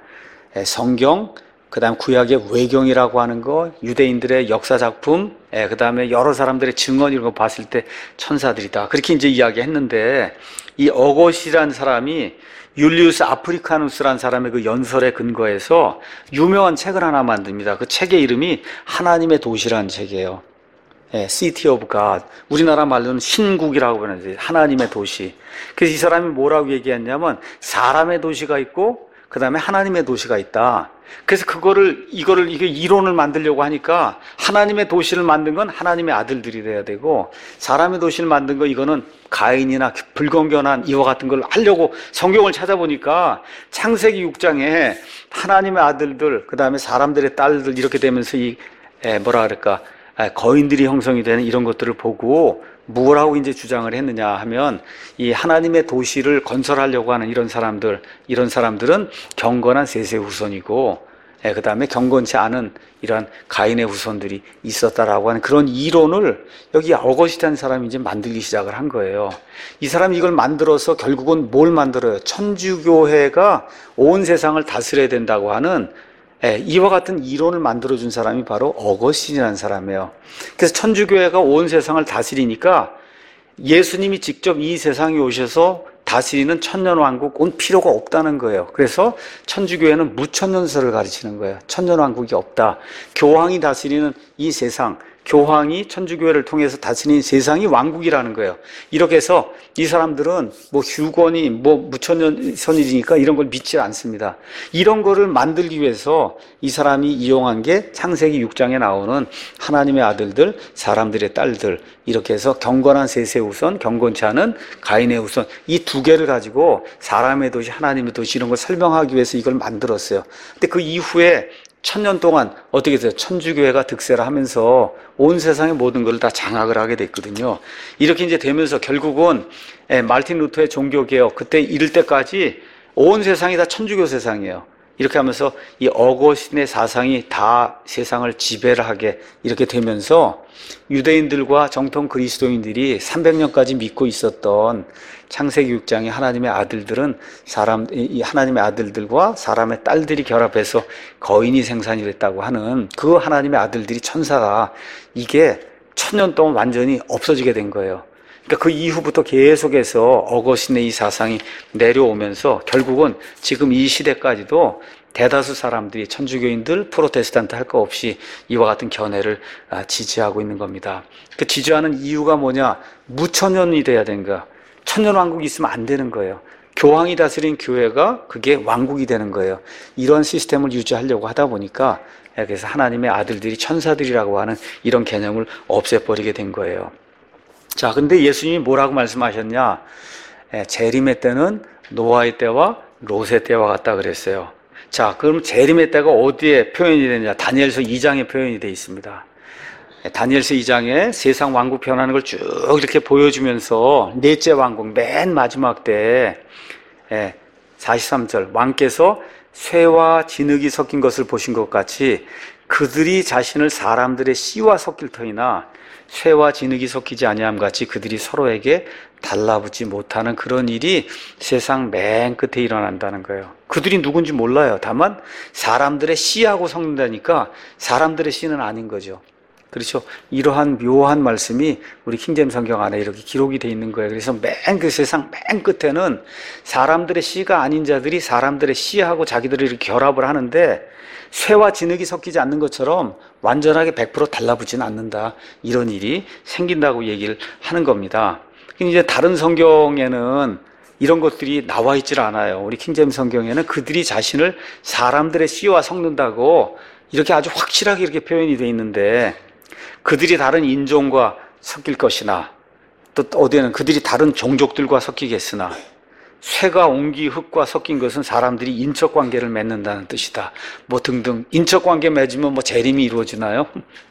성경, 그 다음 구약의 외경이라고 하는 거, 유대인들의 역사작품, 그 다음에 여러 사람들의 증언 이런 거 봤을 때 천사들이다, 그렇게 이제 이야기했는데, 이 어거시라는 사람이 율리우스 아프리카누스라는 사람의 그 연설에 근거해서 유명한 책을 하나 만듭니다. 그 책의 이름이 하나님의 도시라는 책이에요. 예, City of God. 우리나라 말로는 신국이라고 하는데 하나님의 도시. 그래서 이 사람이 뭐라고 얘기했냐면, 사람의 도시가 있고 그 다음에 하나님의 도시가 있다. 그래서 그거를, 이거를, 이게 이론을 만들려고 하니까, 하나님의 도시를 만든 건 하나님의 아들들이 돼야 되고, 사람의 도시를 만든 거, 이거는 가인이나 불건전한 이와 같은 걸 하려고 성경을 찾아보니까, 창세기 육 장에 하나님의 아들들, 그 다음에 사람들의 딸들 이렇게 되면서 이, 에, 뭐라 그럴까, 거인들이 형성이 되는 이런 것들을 보고 뭐라고 이제 주장을 했느냐 하면, 이 하나님의 도시를 건설하려고 하는 이런 사람들, 이런 사람들은 경건한 셋의 후손이고, 예, 그 다음에 경건치 않은 이러한 가인의 후손들이 있었다라고 하는 그런 이론을 여기 어거스틴 사람이 이제 만들기 시작을 한 거예요. 이 사람이 이걸 만들어서 결국은 뭘 만들어요? 천주교회가 온 세상을 다스려야 된다고 하는, 예, 이와 같은 이론을 만들어준 사람이 바로 어거스틴이라는 사람이에요. 그래서 천주교회가 온 세상을 다스리니까 예수님이 직접 이 세상에 오셔서 다스리는 천년왕국 온 필요가 없다는 거예요. 그래서 천주교회는 무천년설을 가르치는 거예요. 천년왕국이 없다. 교황이 다스리는 이 세상, 교황이 천주교회를 통해서 다스리는 세상이 왕국이라는 거예요. 이렇게 해서 이 사람들은 뭐 휴건이 뭐 무천년선이니까 이런 걸 믿지 않습니다. 이런 거를 만들기 위해서 이 사람이 이용한 게 창세기 육 장에 나오는 하나님의 아들들, 사람들의 딸들, 이렇게 해서 경건한 셋의 후손, 경건치 않은 가인의 후손, 이 두 개를 가지고 사람의 도시, 하나님의 도시 이런 걸 설명하기 위해서 이걸 만들었어요. 근데 그 이후에 천년 동안 어떻게 돼요? 천주교회가 득세를 하면서 온 세상의 모든 것을 다 장악을 하게 됐거든요. 이렇게 이제 되면서 결국은 말틴 루터의 종교개혁, 그때 이를 때까지 온 세상이 다 천주교 세상이에요. 이렇게 하면서 이 어거스틴의 사상이 다 세상을 지배를 하게 이렇게 되면서 유대인들과 정통 그리스도인들이 삼백 년까지 믿고 있었던 창세기 육 장의 하나님의 아들들은 사람, 이 하나님의 아들들과 사람의 딸들이 결합해서 거인이 생산이 됐다고 하는 그 하나님의 아들들이 천사가, 이게 천년 동안 완전히 없어지게 된 거예요. 그러니까 그 이후부터 계속해서 어거스틴의 이 사상이 내려오면서 결국은 지금 이 시대까지도 대다수 사람들이 천주교인들, 프로테스탄트 할 거 없이 이와 같은 견해를 지지하고 있는 겁니다. 그 지지하는 이유가 뭐냐? 무천년이 돼야 되는 거야. 천년 왕국이 있으면 안 되는 거예요. 교황이 다스린 교회가 그게 왕국이 되는 거예요. 이런 시스템을 유지하려고 하다 보니까, 그래서 하나님의 아들들이 천사들이라고 하는 이런 개념을 없애버리게 된 거예요. 자, 근데 예수님이 뭐라고 말씀하셨냐? 재림의 때는 노아의 때와 롯의 때와 같다 그랬어요. 자, 그럼 재림의 때가 어디에 표현이 되느냐? 다니엘서 이 장에 표현이 되어 있습니다. 다니엘서 이 장에 세상 왕국 변하는 걸 쭉 이렇게 보여주면서 넷째 왕국 맨 마지막 때 사십삼 절, 왕께서 쇠와 진흙이 섞인 것을 보신 것 같이 그들이 자신을 사람들의 씨와 섞일 터이나 쇠와 진흙이 섞이지 아니함 같이 그들이 서로에게 달라붙지 못하는 그런 일이 세상 맨 끝에 일어난다는 거예요. 그들이 누군지 몰라요. 다만 사람들의 씨하고 섞는다니까 사람들의 씨는 아닌 거죠. 그렇죠. 이러한 묘한 말씀이 우리 킹제임 성경 안에 이렇게 기록이 되어 있는 거예요. 그래서 맨 그 세상 맨 끝에는 사람들의 씨가 아닌 자들이 사람들의 씨하고 자기들이 이렇게 결합을 하는데 쇠와 진흙이 섞이지 않는 것처럼 완전하게 백 퍼센트 달라붙지는 않는다. 이런 일이 생긴다고 얘기를 하는 겁니다. 이제 다른 성경에는 이런 것들이 나와 있질 않아요. 우리 킹제임 성경에는 그들이 자신을 사람들의 씨와 섞는다고 이렇게 아주 확실하게 이렇게 표현이 되어 있는데, 그들이 다른 인종과 섞일 것이나 또 어디에는 그들이 다른 종족들과 섞이겠으나 쇠가 옹기 흙과 섞인 것은 사람들이 인적 관계를 맺는다는 뜻이다. 뭐 등등. 인적 관계 맺으면 뭐 재림이 이루어지나요?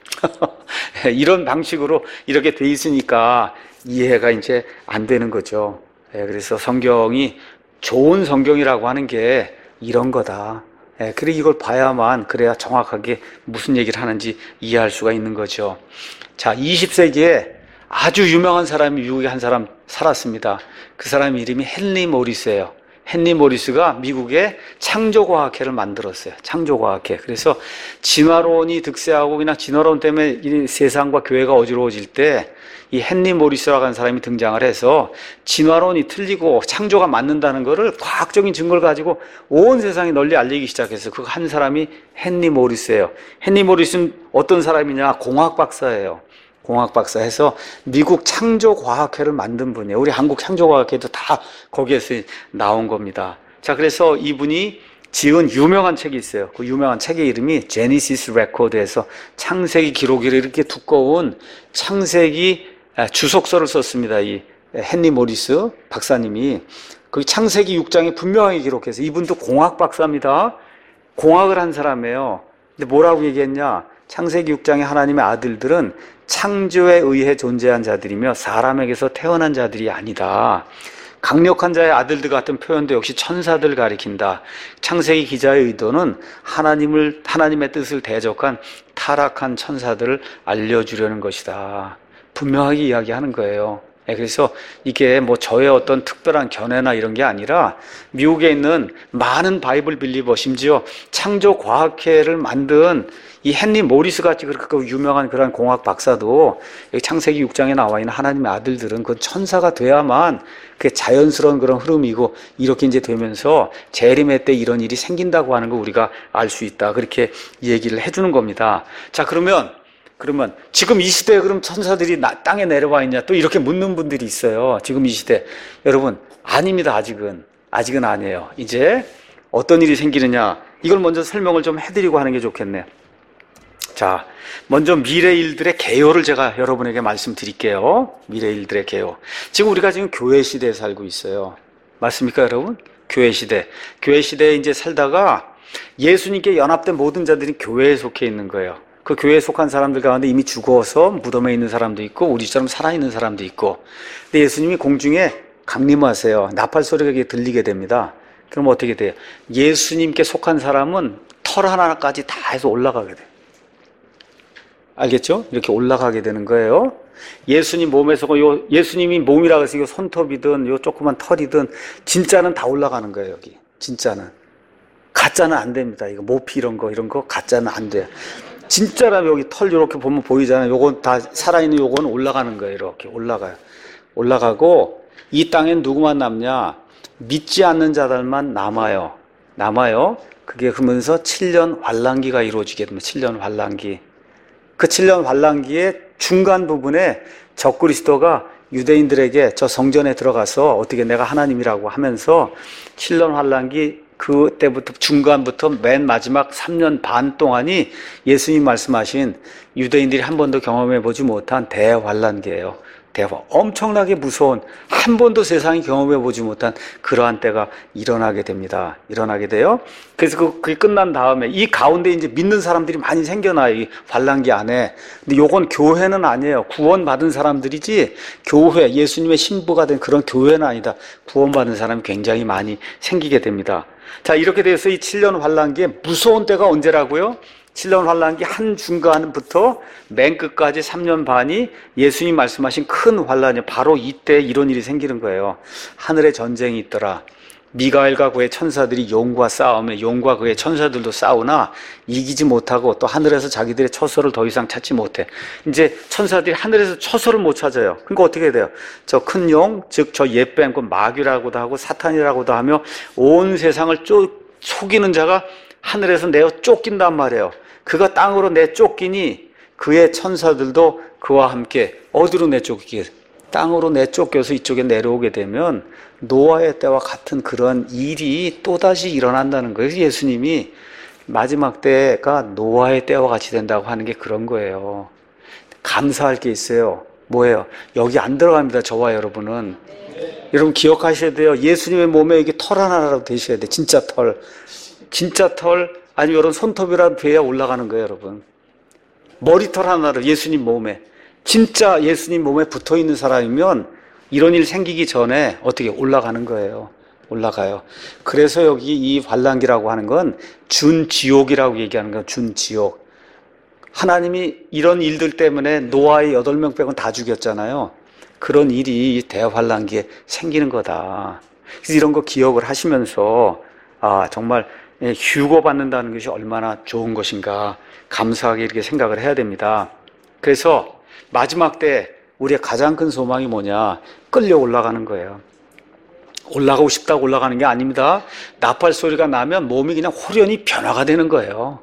이런 방식으로 이렇게 돼 있으니까 이해가 이제 안 되는 거죠. 그래서 성경이 좋은 성경이라고 하는 게 이런 거다. 그래 이걸 봐야만 그래야 정확하게 무슨 얘기를 하는지 이해할 수가 있는 거죠. 자, 이십 세기에 아주 유명한 사람이 미국에 한 사람 살았습니다. 그 사람 이름이 헨리 모리스예요. 헨리 모리스가 미국의 창조과학회를 만들었어요. 창조과학회. 그래서 진화론이 득세하고 그냥 진화론 때문에 이 세상과 교회가 어지러워질 때 이 헨리 모리스라고 하는 사람이 등장을 해서 진화론이 틀리고 창조가 맞는다는 것을 과학적인 증거를 가지고 온 세상에 널리 알리기 시작했어요. 그 한 사람이 헨리 모리스예요. 헨리 모리스는 어떤 사람이냐? 공학 박사예요. 공학 박사 해서 미국 창조과학회를 만든 분이에요. 우리 한국 창조과학회도 다 거기에서 나온 겁니다. 자, 그래서 이분이 지은 유명한 책이 있어요. 그 유명한 책의 이름이 제니시스 레코드에서 창세기 기록이라 이렇게 두꺼운 창세기 주석서를 썼습니다. 이 헨리 모리스 박사님이 그 창세기 육 장에 분명하게 기록해서 이분도 공학 박사입니다. 공학을 한 사람이에요. 근데 뭐라고 얘기했냐? 창세기 육 장의 하나님의 아들들은 창조에 의해 존재한 자들이며 사람에게서 태어난 자들이 아니다. 강력한 자의 아들들 같은 표현도 역시 천사들 가리킨다. 창세기 기자의 의도는 하나님을, 하나님의 뜻을 대적한 타락한 천사들을 알려주려는 것이다. 분명하게 이야기하는 거예요. 그래서 이게 뭐 저의 어떤 특별한 견해나 이런 게 아니라 미국에 있는 많은 바이블 빌리버, 심지어 창조과학회를 만든 이 헨리 모리스 같이 그렇게 유명한 그런 공학 박사도 여기 창세기 육 장에 나와 있는 하나님의 아들들은 그 천사가 돼야만 그게 자연스러운 그런 흐름이고 이렇게 이제 되면서 재림의 때 이런 일이 생긴다고 하는 거 우리가 알 수 있다. 그렇게 얘기를 해주는 겁니다. 자, 그러면 그러면 지금 이 시대에 그럼 천사들이 나, 땅에 내려와 있냐? 또 이렇게 묻는 분들이 있어요. 지금 이 시대. 여러분, 아닙니다. 아직은. 아직은 아니에요. 이제 어떤 일이 생기느냐? 이걸 먼저 설명을 좀 해드리고 하는 게 좋겠네요. 자, 먼저 미래 일들의 개요를 제가 여러분에게 말씀드릴게요. 미래 일들의 개요. 지금 우리가 지금 교회 시대에 살고 있어요. 맞습니까, 여러분? 교회 시대. 교회 시대에 이제 살다가 예수님께 연합된 모든 자들이 교회에 속해 있는 거예요. 그 교회에 속한 사람들 가운데 이미 죽어서 무덤에 있는 사람도 있고 우리처럼 살아있는 사람도 있고. 근데 예수님이 공중에 강림하세요. 나팔 소리가 들리게 됩니다. 그럼 어떻게 돼요? 예수님께 속한 사람은 털 하나까지 다 해서 올라가게 돼요. 알겠죠? 이렇게 올라가게 되는 거예요. 예수님 몸에서 요 예수님이 몸이라고 해서 요 손톱이든 요 조그만 털이든 진짜는 다 올라가는 거예요. 여기 진짜는. 가짜는 안 됩니다. 이거 모피 이런 거 이런 거 가짜는 안 돼요. 진짜라면 여기 털 이렇게 보면 보이잖아요. 요건 다 살아있는 요건 올라가는 거예요. 이렇게 올라가요. 올라가고 이 땅엔 누구만 남냐? 믿지 않는 자들만 남아요. 남아요. 그게 그러면서 칠 년 환란기가 이루어지게 됩니다. 칠 년 환란기. 그 칠 년 환란기의 중간 부분에 적그리스도가 유대인들에게 저 성전에 들어가서 어떻게 내가 하나님이라고 하면서 칠 년 환란기 그때부터 중간부터 맨 마지막 삼 년 반 동안이 예수님 말씀하신 유대인들이 한 번도 경험해 보지 못한 대환란기예요. 대화 엄청나게 무서운 한 번도 세상이 경험해 보지 못한 그러한 때가 일어나게 됩니다. 일어나게 돼요. 그래서 그, 그게 끝난 다음에 이 가운데 이제 믿는 사람들이 많이 생겨나요. 이 환란기 안에. 근데 요건 교회는 아니에요. 구원받은 사람들이지 교회, 예수님의 신부가 된 그런 교회는 아니다. 구원받은 사람이 굉장히 많이 생기게 됩니다. 자, 이렇게 돼서 이 칠 년 환란기에 무서운 때가 언제라고요? 칠 년 환란기 한 중간부터 맨 끝까지 삼 년 반이 예수님 말씀하신 큰 환란이 바로 이때 이런 일이 생기는 거예요. 하늘에 전쟁이 있더라. 미가엘과 그의 천사들이 용과 싸우며 용과 그의 천사들도 싸우나 이기지 못하고 또 하늘에서 자기들의 처소를 더 이상 찾지 못해. 이제 천사들이 하늘에서 처소를 못 찾아요. 그러니까 어떻게 돼요? 저 큰 용, 즉 저 옛뱀, 그 마귀라고도 하고 사탄이라고도 하며 온 세상을 쫓, 속이는 자가 하늘에서 내어 쫓긴단 말이에요. 그가 땅으로 내쫓기니 그의 천사들도 그와 함께 어디로 내쫓기게? 땅으로 내쫓겨서 이쪽에 내려오게 되면 노아의 때와 같은 그런 일이 또다시 일어난다는 거예요. 예수님이 마지막 때가 노아의 때와 같이 된다고 하는 게 그런 거예요. 감사할 게 있어요. 뭐예요? 여기 안 들어갑니다. 저와 여러분은. 여러분 기억하셔야 돼요. 예수님의 몸에 이게 털 하나라도 되셔야 돼. 진짜 털. 진짜 털, 아니면 이런 손톱이라도 돼야 올라가는 거예요, 여러분. 머리털 하나로 예수님 몸에. 진짜 예수님 몸에 붙어 있는 사람이면 이런 일 생기기 전에 어떻게 올라가는 거예요. 올라가요. 그래서 여기 이 환란기라고 하는 건 준지옥이라고 얘기하는 거예요. 준지옥. 하나님이 이런 일들 때문에 노아의 여덟 명 빼고는 다 죽였잖아요. 그런 일이 대환란기에 생기는 거다. 그래서 이런 거 기억을 하시면서 아 정말 휴고 받는다는 것이 얼마나 좋은 것인가 감사하게 이렇게 생각을 해야 됩니다. 그래서 마지막 때 우리의 가장 큰 소망이 뭐냐? 끌려 올라가는 거예요. 올라가고 싶다고 올라가는 게 아닙니다. 나팔 소리가 나면 몸이 그냥 호련히 변화가 되는 거예요.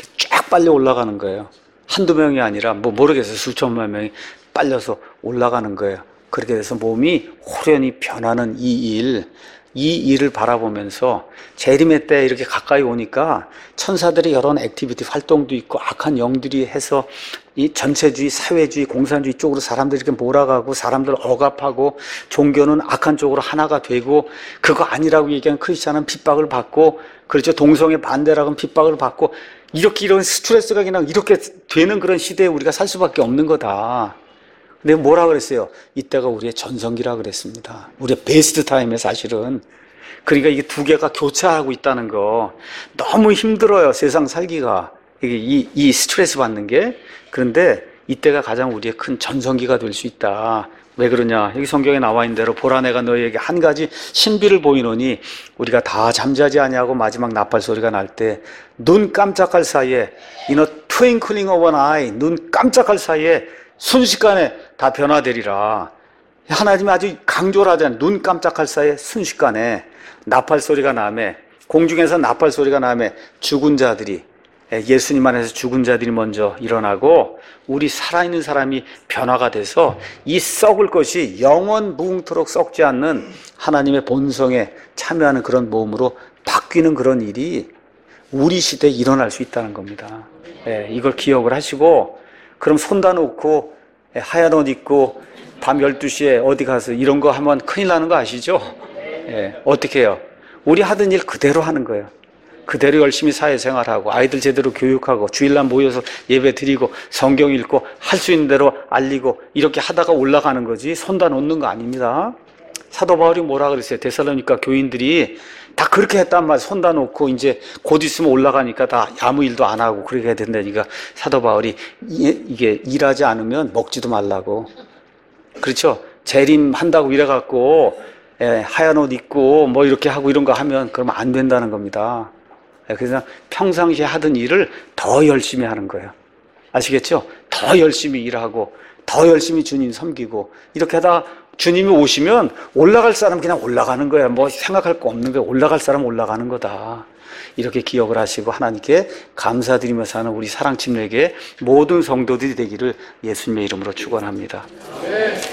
쫙 빨려 올라가는 거예요. 한두 명이 아니라 뭐 모르겠어요. 수천만 명이 빨려서 올라가는 거예요. 그렇게 돼서 몸이 호련히 변하는 이 일, 이 일을 바라보면서 재림의 때 이렇게 가까이 오니까 천사들이 여러 액티비티 활동도 있고 악한 영들이 해서 이 전체주의, 사회주의, 공산주의 쪽으로 사람들이 이렇게 몰아가고 사람들 억압하고 종교는 악한 쪽으로 하나가 되고 그거 아니라고 얘기한 크리스찬은 핍박을 받고 그렇죠. 동성애 반대라고 하면 핍박을 받고 이렇게 이런 스트레스가 그냥 이렇게 되는 그런 시대에 우리가 살 수밖에 없는 거다. 근데 뭐라 그랬어요? 이때가 우리의 전성기라 그랬습니다. 우리의 베스트 타임에 사실은. 그러니까 이게 두 개가 교차하고 있다는 거. 너무 힘들어요, 세상 살기가. 이게 이, 이 스트레스 받는 게. 그런데 이때가 가장 우리의 큰 전성기가 될 수 있다. 왜 그러냐? 여기 성경에 나와 있는 대로 보라 내가 너희에게 한 가지 신비를 보이노니 우리가 다 잠자지 아니하고 마지막 나팔 소리가 날 때 눈 깜짝할 사이에 in a twinkling of an eye 눈 깜짝할 사이에 순식간에 다 변화되리라. 하나님이 아주 강조를 하잖아요. 눈 깜짝할 사이에 순식간에 나팔 소리가 나매 공중에서 나팔 소리가 나매 죽은 자들이 예수님 안에서 죽은 자들이 먼저 일어나고 우리 살아있는 사람이 변화가 돼서 이 썩을 것이 영원 무궁토록 썩지 않는 하나님의 본성에 참여하는 그런 몸으로 바뀌는 그런 일이 우리 시대에 일어날 수 있다는 겁니다. 예, 이걸 기억을 하시고 그럼 손 다 놓고 하얀 옷 입고 밤 열두 시에 어디 가서 이런 거 하면 큰일 나는 거 아시죠? 예, 어떻게 해요? 우리 하던 일 그대로 하는 거예요. 그대로 열심히 사회생활하고 아이들 제대로 교육하고 주일날 모여서 예배 드리고 성경 읽고 할 수 있는 대로 알리고 이렇게 하다가 올라가는 거지 손 다 놓는 거 아닙니다. 사도 바울이 뭐라 그랬어요? 데살로니가 교인들이 다 그렇게 했단 말이에요. 손 다 놓고 이제 곧 있으면 올라가니까 다 아무 일도 안 하고 그렇게 해야 된다니까 사도 바울이 이게 일하지 않으면 먹지도 말라고. 그렇죠? 재림한다고 이래갖고 예, 하얀 옷 입고 뭐 이렇게 하고 이런 거 하면 그러면 안 된다는 겁니다. 예, 그래서 평상시에 하던 일을 더 열심히 하는 거예요. 아시겠죠? 더 열심히 일하고 더 열심히 주님 섬기고 이렇게 하다가 주님이 오시면 올라갈 사람 그냥 올라가는 거야. 뭐 생각할 거 없는 거야. 올라갈 사람 올라가는 거다. 이렇게 기억을 하시고 하나님께 감사드리며 사는 우리 사랑침례교회 모든 성도들이 되기를 예수님의 이름으로 축원합니다.